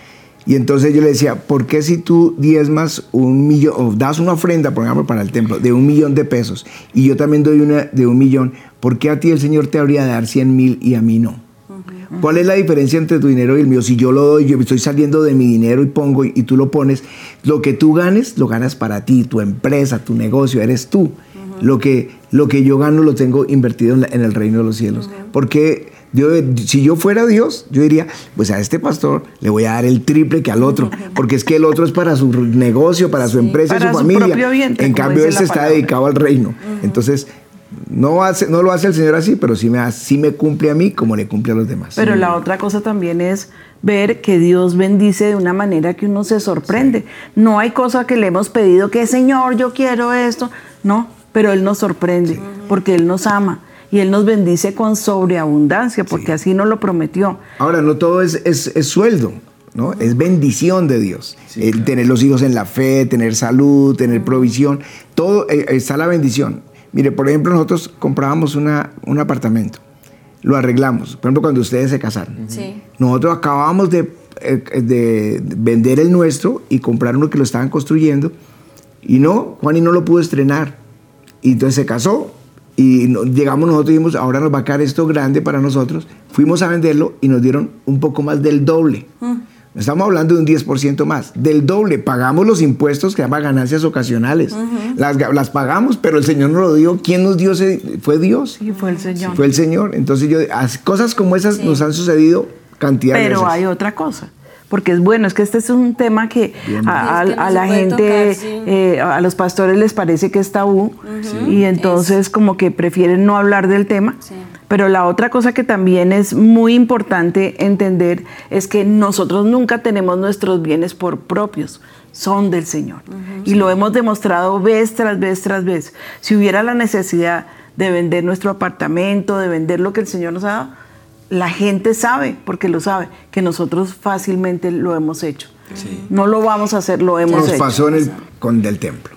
Y entonces yo le decía, ¿por qué si tú diezmas un millón, o das una ofrenda, por ejemplo, para el templo, de un millón de pesos, y yo también doy una de un millón, ¿por qué a ti el Señor te habría de dar cien mil y a mí no? Uh-huh. ¿Cuál es la diferencia entre tu dinero y el mío? Si yo lo doy, yo estoy saliendo de mi dinero y pongo, y, y tú lo pones, lo que tú ganes, lo ganas para ti, tu empresa, tu negocio, eres tú. Uh-huh. Lo que, lo que yo gano lo tengo invertido en, la, en el reino de los cielos. Uh-huh. Porque yo, si yo fuera Dios, yo diría, pues a este pastor le voy a dar el triple que al otro, porque es que el otro es para su negocio, para su empresa, para y su, su familia. propio vientre, en cambio, él se está dedicado al reino. Uh-huh. Entonces, no, hace, no lo hace el Señor así, pero sí me, sí me cumple a mí como le cumple a los demás. Pero sí. La otra cosa también es ver que Dios bendice de una manera que uno se sorprende. Sí. No hay cosa que le hemos pedido que, Señor, yo quiero esto. No, pero Él nos sorprende, sí. porque Él nos ama. Y Él nos bendice con sobreabundancia, porque sí. así nos lo prometió. Ahora, no todo es, es, es sueldo, ¿no? Es bendición de Dios. Sí, El claro. Tener los hijos en la fe, tener salud, tener provisión, todo eh, está la bendición. Mire, por ejemplo, nosotros comprábamos una, un apartamento, lo arreglamos. Por ejemplo, cuando ustedes se casaron. Sí. Nosotros acabábamos de, eh, de vender el nuestro y comprar uno que lo estaban construyendo. Y no, Juani no lo pudo estrenar. Y entonces se casó. Y llegamos nosotros y dijimos, ahora nos va a quedar esto grande para nosotros. Fuimos a venderlo y nos dieron un poco más del doble. Mm. Estamos hablando de un diez por ciento más. Del doble. Pagamos los impuestos que llaman ganancias ocasionales. Uh-huh. Las, las pagamos, pero el Señor nos lo dio. ¿Quién nos dio? Ese? Fue Dios. Sí, fue el Señor. Fue el Señor. Entonces, yo, cosas como esas sí. nos han sucedido cantidad de veces. Pero hay otra cosa. Porque es bueno, es que este es un tema que Bien. a, a, a la gente, tocar, sí. eh, a los pastores les parece que es tabú, uh-huh. y entonces es. como que prefieren no hablar del tema. Sí. Pero la otra cosa que también es muy importante entender es que nosotros nunca tenemos nuestros bienes por propios, son del Señor. Uh-huh. Y sí. lo hemos demostrado vez tras vez tras vez. Si hubiera la necesidad de vender nuestro apartamento, de vender lo que el Señor nos ha dado, la gente sabe, porque lo sabe, que nosotros fácilmente lo hemos hecho. Sí. No lo vamos a hacer, lo hemos Nos hecho. Nos pasó en el, con del templo.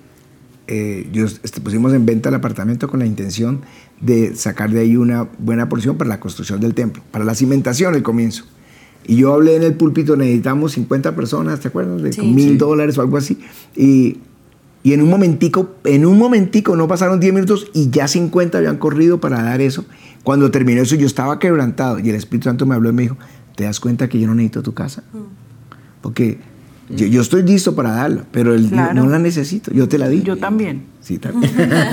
Eh, yo, este, pusimos en venta el apartamento con la intención de sacar de ahí una buena porción para la construcción del templo, para la cimentación, el comienzo. Y yo hablé en el púlpito, necesitamos cincuenta personas, ¿te acuerdas? De sí, mil sí. dólares o algo así. Y, y en un momentico, en un momentico, no pasaron diez minutos y ya cincuenta habían corrido para dar eso. Cuando terminó eso, yo estaba quebrantado y el Espíritu Santo me habló y me dijo, ¿te das cuenta que yo no necesito tu casa? Porque yo, yo estoy listo para darla, pero el, claro. yo no la necesito, yo te la di. Yo también. Sí, también.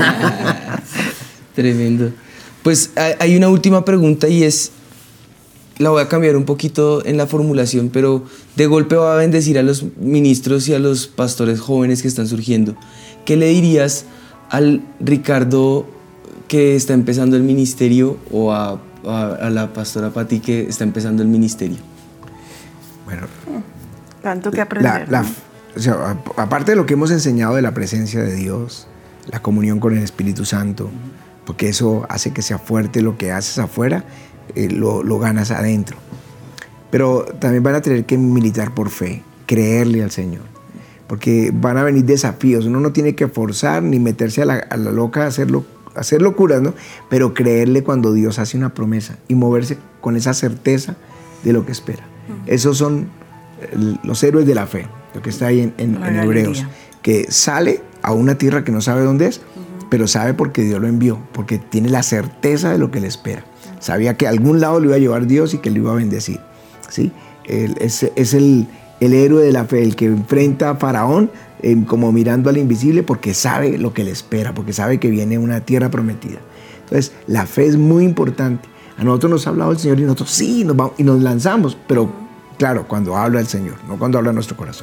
Tremendo. Pues hay una última pregunta y es, la voy a cambiar un poquito en la formulación, pero de golpe va a bendecir a los ministros y a los pastores jóvenes que están surgiendo. ¿Qué le dirías al Ricardo que está empezando el ministerio o a, a, a la pastora Pati que está empezando el ministerio? Bueno, tanto que aprender. La, la, o sea, aparte de lo que hemos enseñado de la presencia de Dios, la comunión con el Espíritu Santo, porque eso hace que sea fuerte, lo que haces afuera, eh, lo, lo ganas adentro. Pero también van a tener que militar por fe, creerle al Señor, porque van a venir desafíos. Uno no tiene que forzar ni meterse a la, a la loca a hacerlo, hacer locuras, ¿no? Pero creerle cuando Dios hace una promesa y moverse con esa certeza de lo que espera. Uh-huh. Esos son el, los héroes de la fe, lo que está ahí en, en, en Hebreos, que sale a una tierra que no sabe dónde es, uh-huh. pero sabe porque Dios lo envió, porque tiene la certeza de lo que le espera. Uh-huh. Sabía que a algún lado lo iba a llevar Dios y que lo iba a bendecir, ¿sí? Él, es es el, el héroe de la fe, el que enfrenta a Faraón eh, como mirando al invisible, porque sabe lo que le espera, porque sabe que viene una tierra prometida. Entonces, la fe es muy importante. A nosotros nos ha hablado el Señor y nosotros sí, nos vamos, y nos lanzamos, pero claro, cuando habla el Señor, no cuando habla nuestro corazón.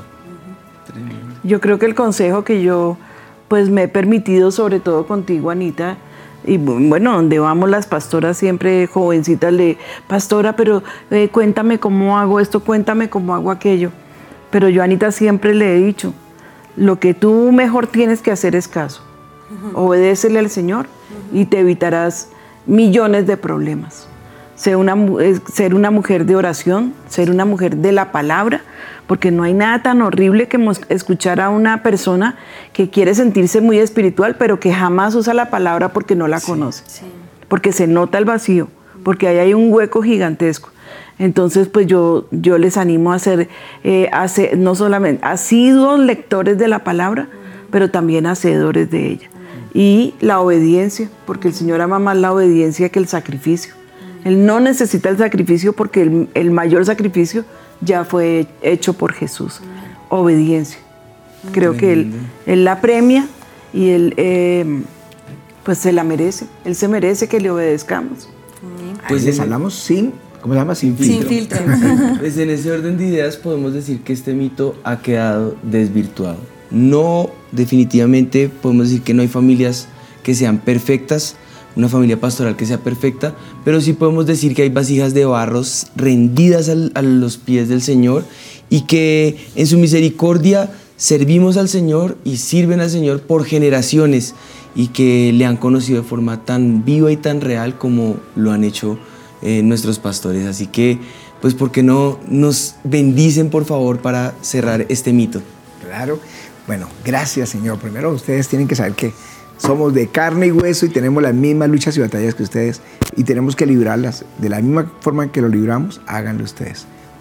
Yo creo que el consejo que yo pues me he permitido, sobre todo contigo, Anita, y bueno, donde vamos las pastoras siempre jovencitas, le pastora, pero eh, cuéntame cómo hago esto, cuéntame cómo hago aquello. Pero yo, Anita, siempre le he dicho, lo que tú mejor tienes que hacer es caso. Uh-huh. Obedécele al Señor uh-huh. y te evitarás millones de problemas. Ser una, ser una mujer de oración, ser una mujer de la palabra, porque no hay nada tan horrible que escuchar a una persona que quiere sentirse muy espiritual, pero que jamás usa la palabra porque no la sí, conoce, sí. porque se nota el vacío, porque ahí hay un hueco gigantesco. Entonces, pues yo, yo les animo a ser, eh, a ser no solamente asiduos lectores de la palabra, pero también hacedores de ella. Y la obediencia, porque el Señor ama más la obediencia que el sacrificio. Él no necesita el sacrificio porque el, el mayor sacrificio ya fue hecho por Jesús. Obediencia. Creo que Él, él la premia y Él eh, pues se la merece. Él se merece que le obedezcamos. Pues les hablamos sin, ¿cómo se llama? Sin filtro. Sin filtro. Pues en ese orden de ideas podemos decir que este mito ha quedado desvirtuado. No, definitivamente podemos decir que no hay familias que sean perfectas, una familia pastoral que sea perfecta, pero sí podemos decir que hay vasijas de barros rendidas al, a los pies del Señor y que en su misericordia servimos al Señor y sirven al Señor por generaciones y que le han conocido de forma tan viva y tan real como lo han hecho eh, nuestros pastores. Así que, pues, ¿por qué no nos bendicen, por favor, para cerrar este mito? Claro. Bueno, gracias, Señor. Primero, ustedes tienen que saber que somos de carne y hueso y tenemos las mismas luchas y batallas que ustedes y tenemos que librarlas de la misma forma en que lo libramos, háganlo ustedes.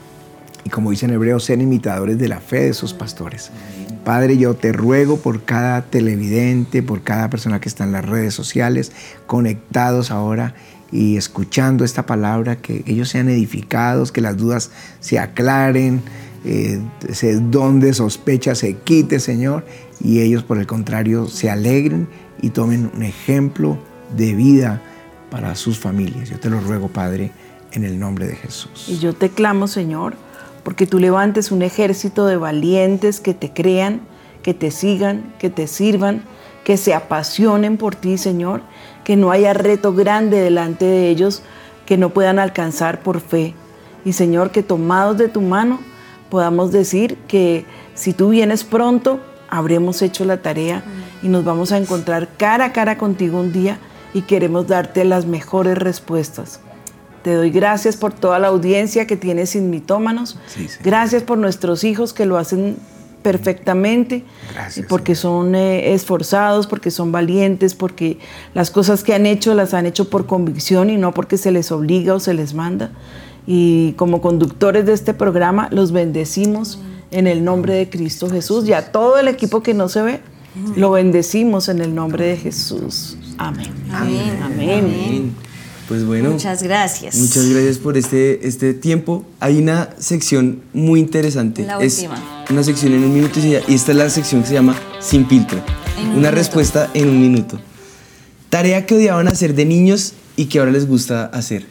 Y como dice en hebreo, sean imitadores de la fe de sus pastores. Padre, yo te ruego por cada televidente, por cada persona que está en las redes sociales, conectados ahora y escuchando esta palabra, que ellos sean edificados, que las dudas se aclaren, eh, ese don de sospecha se quite, Señor, y ellos por el contrario se alegren y tomen un ejemplo de vida para sus familias. Yo te lo ruego, Padre, en el nombre de Jesús. Y yo te clamo, Señor, porque tú levantes un ejército de valientes que te crean, que te sigan, que te sirvan, que se apasionen por ti, Señor, que no haya reto grande delante de ellos que no puedan alcanzar por fe. Y, Señor, que tomados de tu mano podamos decir que si tú vienes pronto, habremos hecho la tarea y nos vamos a encontrar cara a cara contigo un día y queremos darte las mejores respuestas. Te doy gracias por toda la audiencia que tienes Sin Mitómanos. Sí, sí. Gracias por nuestros hijos que lo hacen perfectamente. Gracias, porque Señor. Son eh, esforzados, porque son valientes, porque las cosas que han hecho las han hecho por convicción y no porque se les obliga o se les manda. Y como conductores de este programa los bendecimos en el nombre de Cristo Jesús, y a todo el equipo que no se ve, lo bendecimos en el nombre de Jesús. Amén. Amén. Amén. Amén. Pues bueno. Muchas gracias. Muchas gracias por este, este tiempo. Hay una sección muy interesante. La es última. Una sección en un minuto y esta es la sección que se llama Sin Filtro. En un una minuto. respuesta en un minuto. Tarea que odiaban hacer de niños y que ahora les gusta hacer.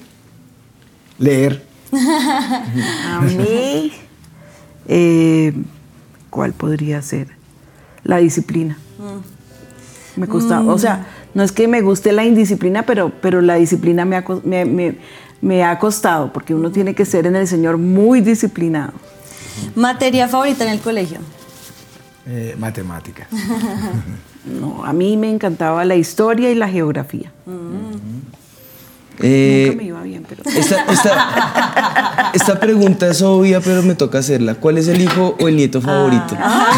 Leer. A mí, eh, ¿cuál podría ser? La disciplina. Mm. Me costaba, mm. o sea, no es que me guste la indisciplina, pero, pero la disciplina me ha, me, me, me ha costado, porque uno tiene que ser en el Señor muy disciplinado. ¿Materia favorita en el colegio? Eh, matemática. No, a mí me encantaba la historia y la geografía. Mm. Eh, Nunca me iba bien, pero... Esta, esta, esta pregunta es obvia, pero me toca hacerla. ¿Cuál es el hijo o el nieto favorito?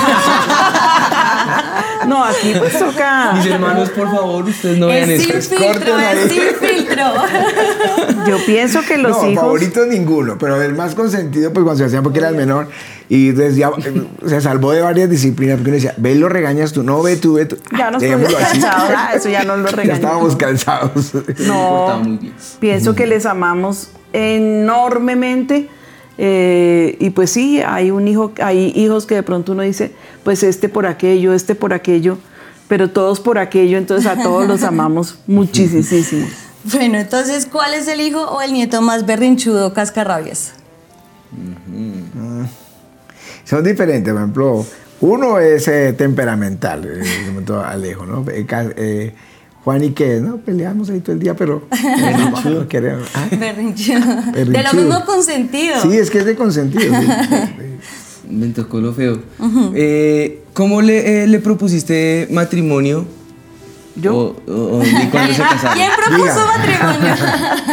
Ah. No, aquí pues toca... Mis hermanos, por favor, ustedes no vean Es esto. sin filtro, es sin filtro. Yo pienso que los no, hijos... favorito ninguno, pero el más consentido pues cuando se hacía porque era el menor y entonces ya se salvó de varias disciplinas porque uno decía, ve y lo regañas tú, no, ve tú, ve tú. Ya nos Dejémoslo ponemos así. cansados, ah, eso ya no lo Ya regañamos. estábamos cansados. No, muy bien. pienso que les amamos enormemente. Eh, y pues sí, hay un hijo, hay hijos que de pronto uno dice, pues este por aquello, este por aquello, pero todos por aquello, entonces a todos los amamos muchísimo. Bueno, entonces, ¿cuál es el hijo o el nieto más berrinchudo, cascarrabias? Uh-huh. Son diferentes, por ejemplo, uno es eh, temperamental, eh, Alejo, ¿no? Eh, eh, Juan y qué, ¿no? Peleamos ahí todo el día, pero no, no queremos. ¿Ah? Berrinchudo. Berrinchudo. De lo mismo consentido. Sí, es que es de consentido. Sí. Me tocó lo feo. Uh-huh. eh, ¿Cómo le, eh, le propusiste matrimonio? ¿Yo? O, o, o, ¿y cuándo se casaron? ¿Quién propuso Diga. matrimonio?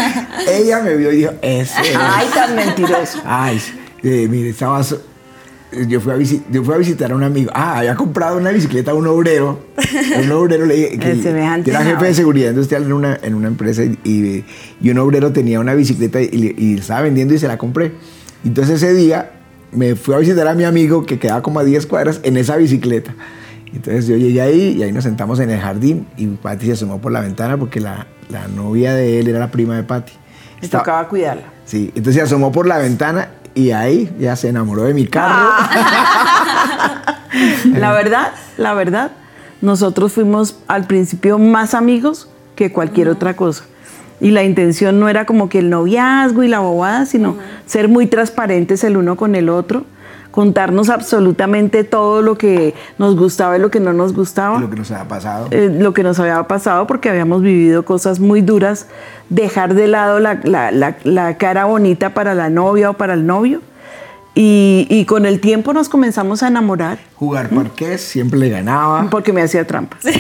Ella me vio y dijo, ese. Ay, tan mentiroso. Ay, eh, mire, estaba... So- yo fui, a visi- yo fui a visitar a un amigo. Ah, había comprado una bicicleta a un obrero. A un obrero le dije que, que era jefe de seguridad industrial en una, en una empresa y, y un obrero tenía una bicicleta y, y estaba vendiendo y se la compré. Entonces ese día me fui a visitar a mi amigo que quedaba como a diez cuadras en esa bicicleta. Entonces yo llegué ahí y ahí nos sentamos en el jardín y Pati se asomó por la ventana porque la, la novia de él era la prima de Pati. Me tocaba cuidarla. Sí, entonces se asomó por la ventana y ahí ya se enamoró de mi carro. Ah. La verdad, la verdad, nosotros fuimos al principio más amigos que cualquier uh-huh. otra cosa. Y la intención no era como que el noviazgo y la bobada, sino uh-huh. ser muy transparentes el uno con el otro, contarnos absolutamente todo lo que nos gustaba y lo que no nos gustaba. Lo que nos había pasado. Eh, lo que nos había pasado porque habíamos vivido cosas muy duras. Dejar de lado la, la, la, la cara bonita para la novia o para el novio. Y, y con el tiempo nos comenzamos a enamorar. Jugar parqués, siempre le ganaba. Porque me hacía trampas. Sí.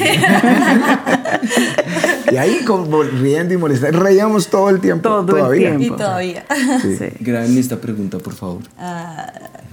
Y ahí como riendo y molestando, reíamos todo el tiempo. Todo todavía. el tiempo. Y todavía. Sí. Sí. Graben esta pregunta, por favor. Ah.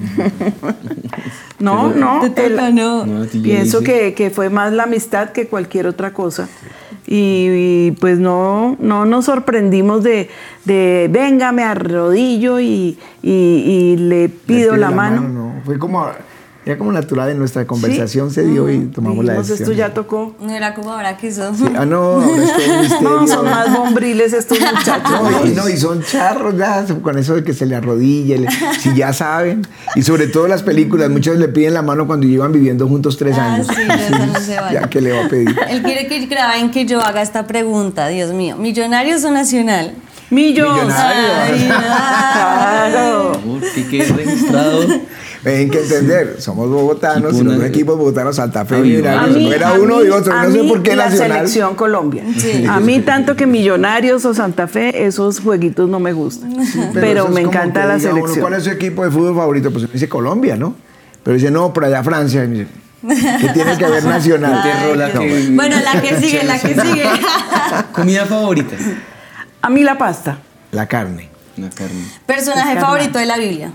No, no, te toca, el, no. no pienso que, que fue más la amistad que cualquier otra cosa. Y, y pues no, no nos sorprendimos de, de venga, me arrodillo y, y, y le pido la, la mano. mano no. Fue como, ya como natural en nuestra conversación, ¿sí? Se dio y tomamos Dijimos, la decisión. Esto ya tocó. No era como ahora que son. Sí. Ah, no, ahora es todo un misterio. No, son más bombriles estos muchachos. No, y, no, y son charros ya, con eso de que se le arrodille, le, si ya saben. Y sobre todo las películas, muchos le piden la mano cuando llevan viviendo juntos tres ah, años. Sí, eso no se vale. Ya que le va a pedir. Él quiere que graben que yo haga esta pregunta, Dios mío. ¿Millonarios o Nacional? Millonarios. Millonarios. Claro. Ticket registrado. Hay que entender, somos bogotanos, y los dos equipos bogotanos, Santa Fe, Millonarios, no era uno mí, y otro, no sé por qué la Nacional. Selección Colombia. Sí. A mí tanto que Millonarios o Santa Fe, esos jueguitos no me gustan. Sí, pero, pero me encanta la selección. Uno, ¿cuál es su equipo de fútbol favorito? Pues uno dice Colombia, ¿no? Pero dice, no, por allá Francia. Y me dice, ¿qué tiene que ver Nacional? Ay, la no, que... Bueno, la que sigue, la que sigue. ¿Comida favorita? A mí la pasta. La carne. La carne. ¿Personaje favorito de la Biblia?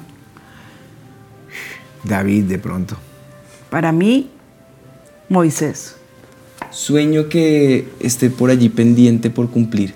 David, de pronto. Para mí, Moisés. Sueño que esté por allí pendiente por cumplir.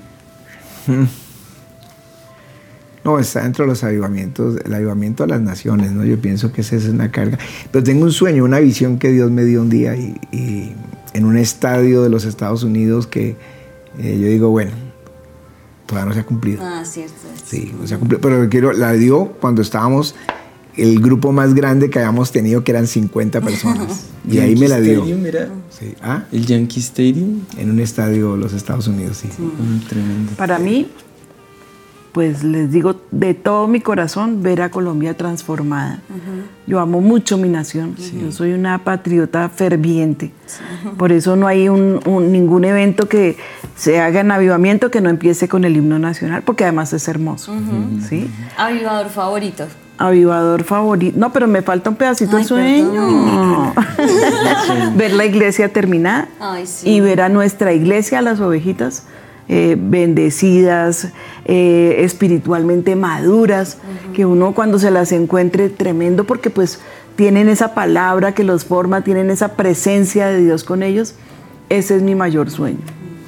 No, está dentro de los avivamientos, el avivamiento a las naciones, ¿no? Yo pienso que esa es una carga. Pero tengo un sueño, una visión que Dios me dio un día y, y en un estadio de los Estados Unidos que eh, yo digo, bueno, todavía no se ha cumplido. Ah, cierto. Sí, no se ha cumplido, pero quiero, la dio cuando estábamos el grupo más grande que habíamos tenido, que eran cincuenta personas. Y ahí me la dio. Stadium era sí. ¿Ah? ¿El Yankee Stadium? En un estadio de los Estados Unidos, sí. sí. Mm, tremendo. Para mí, pues les digo de todo mi corazón, ver a Colombia transformada. Uh-huh. Yo amo mucho mi nación. Sí. Yo soy una patriota ferviente. Sí. Por eso no hay un, un, ningún evento que se haga en avivamiento que no empiece con el himno nacional, porque además es hermoso. Uh-huh. ¿Sí? ¿Avivador favorito? Avivador favorito. No, pero me falta un pedacito de sueño. Ver la iglesia terminada. Ay, sí. Y ver a nuestra iglesia, las ovejitas, eh, bendecidas, eh, espiritualmente maduras, uh-huh. que uno cuando se las encuentre tremendo, porque pues tienen esa palabra que los forma, tienen esa presencia de Dios con ellos. Ese es mi mayor sueño.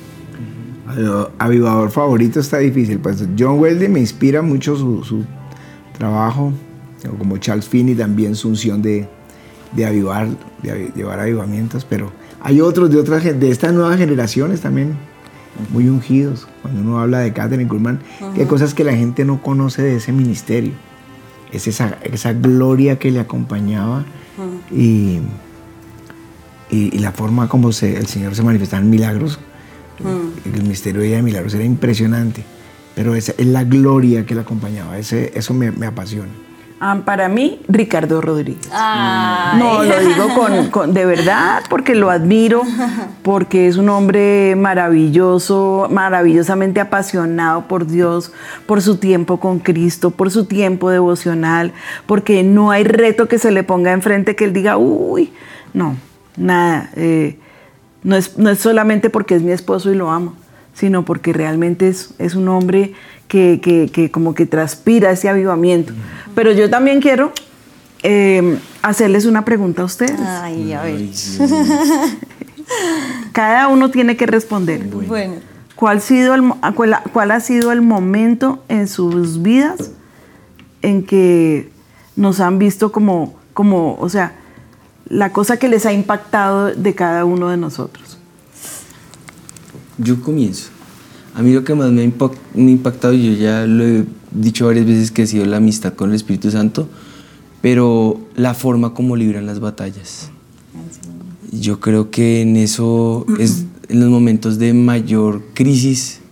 Uh-huh. Avivador favorito está difícil. Pues John Wesley me inspira mucho su, su trabajo, como Charles Finney también su unción de, de avivar, de llevar avivamientos, pero hay otros de otras de estas nuevas generaciones también muy ungidos. Cuando uno habla de Kathryn Kuhlman, uh-huh. que hay cosas que la gente no conoce de ese ministerio, es esa, esa gloria que le acompañaba uh-huh. y, y, y la forma como se, el Señor se manifestaba en milagros. Uh-huh. El misterio de ella de milagros era impresionante. Pero esa es la gloria que la acompañaba, ese, eso me, me apasiona. Ah, para mí, Ricardo Rodríguez. Ay. No, lo digo con, con, de verdad, porque lo admiro, porque es un hombre maravilloso, maravillosamente apasionado por Dios, por su tiempo con Cristo, por su tiempo devocional, porque no hay reto que se le ponga enfrente que él diga, uy, no, nada. Eh, no, es, no es solamente porque es mi esposo y lo amo, sino porque realmente es, es un hombre que, que, que como que transpira ese avivamiento. Pero yo también quiero eh, hacerles una pregunta a ustedes. Ay, a ver. Cada uno tiene que responder. Bueno. ¿Cuál ha sido el, cuál, cuál ha sido el momento en sus vidas en que nos han visto como, como, o sea, la cosa que les ha impactado de cada uno de nosotros? Yo comienzo. A mí lo que más me ha impact, me ha impactado, y yo ya lo he dicho varias veces, que ha sido la amistad con el Espíritu Santo, pero la forma como libran las batallas. Yo creo que en eso es en los momentos de mayor crisis,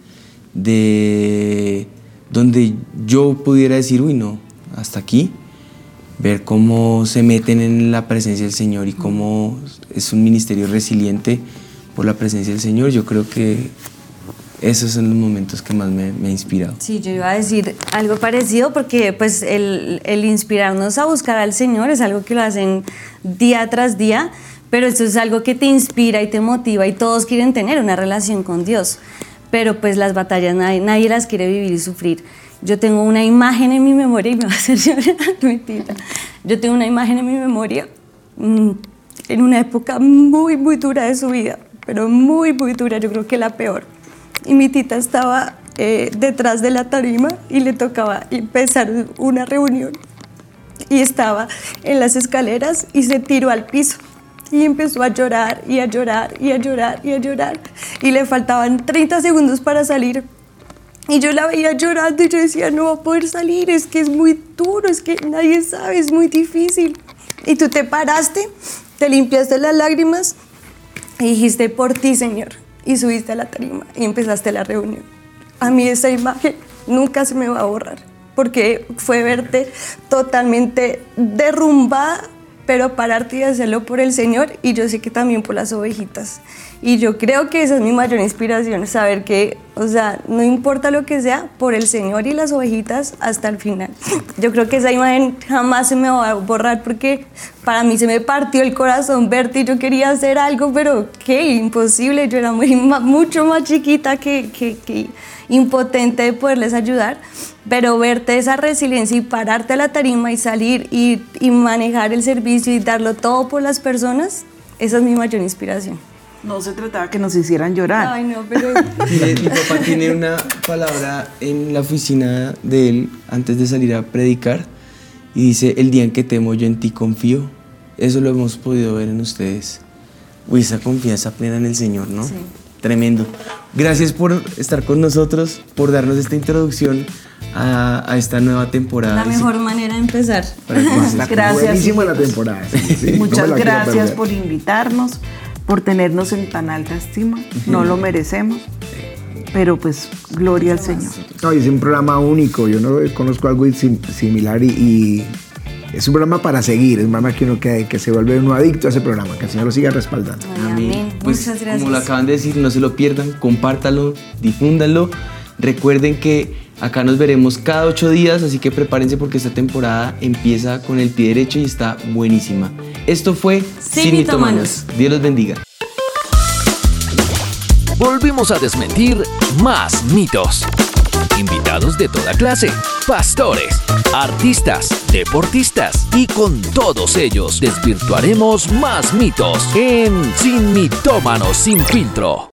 de donde yo pudiera decir, uy, no, hasta aquí, ver cómo se meten en la presencia del Señor y cómo es un ministerio resiliente por la presencia del Señor. Yo creo que esos son los momentos que más me, me ha inspirado. Sí, yo iba a decir algo parecido, porque pues el, el inspirarnos a buscar al Señor es algo que lo hacen día tras día, pero esto es algo que te inspira y te motiva, y todos quieren tener una relación con Dios, pero pues las batallas nadie, nadie las quiere vivir y sufrir. Yo tengo una imagen en mi memoria, y me va a hacer llorar, mentira. Yo tengo una imagen en mi memoria mmm, en una época muy, muy dura de su vida, pero muy, muy dura, yo creo que la peor. Y mi tita estaba eh, detrás de la tarima y le tocaba empezar una reunión. Y estaba en las escaleras y se tiró al piso. Y empezó a llorar y a llorar y a llorar y a llorar. Y le faltaban treinta segundos para salir. Y yo la veía llorando y yo decía, no va a poder salir, es que es muy duro, es que nadie sabe, es muy difícil. Y tú te paraste, te limpiaste las lágrimas y dijiste, por ti, Señor. Y subiste a la tarima y empezaste la reunión. A mí esa imagen nunca se me va a borrar, porque fue verte totalmente derrumbada, pero pararte y hacerlo por el Señor, y yo sé que también por las ovejitas. Y yo creo que esa es mi mayor inspiración, saber que, o sea, no importa lo que sea, por el Señor y las ovejitas hasta el final. Yo creo que esa imagen jamás se me va a borrar, porque para mí se me partió el corazón verte, y yo quería hacer algo, pero qué imposible, yo era muy, mucho más chiquita que, que, que impotente de poderles ayudar, pero verte esa resiliencia y pararte a la tarima y salir y, y manejar el servicio y darlo todo por las personas, esa es mi mayor inspiración. No se trataba que nos hicieran llorar. Ay, no, pero... Mi, mi papá tiene una palabra en la oficina de él antes de salir a predicar, y dice, el día en que temo yo en ti confío. Eso lo hemos podido ver en ustedes. Uy, esa confianza plena en el Señor, ¿no? Sí. Tremendo. Gracias por estar con nosotros, por darnos esta introducción a, a esta nueva temporada. La mejor manera de empezar. Gracias. Buenísima la temporada. Sí, sí, muchas no gracias por invitarnos, por tenernos en tan alta estima. Uh-huh. No lo merecemos, pero pues gloria al Señor. No, es un programa único. Yo no conozco algo sim- similar y, y es un programa para seguir. Es un programa que uno que, que se vuelve uno adicto a ese programa. Que el Señor lo siga respaldando. Ay, amén. amén. Pues, muchas gracias. Como lo acaban de decir, no se lo pierdan, compártanlo, difúndanlo. Recuerden que acá nos veremos cada ocho días, así que prepárense porque esta temporada empieza con el pie derecho y está buenísima. Esto fue Sin Mitómanos. Dios los bendiga. Volvimos a desmentir más mitos. Invitados de toda clase, pastores, artistas, deportistas, y con todos ellos desvirtuaremos más mitos en Sin Mitómanos Sin Filtro.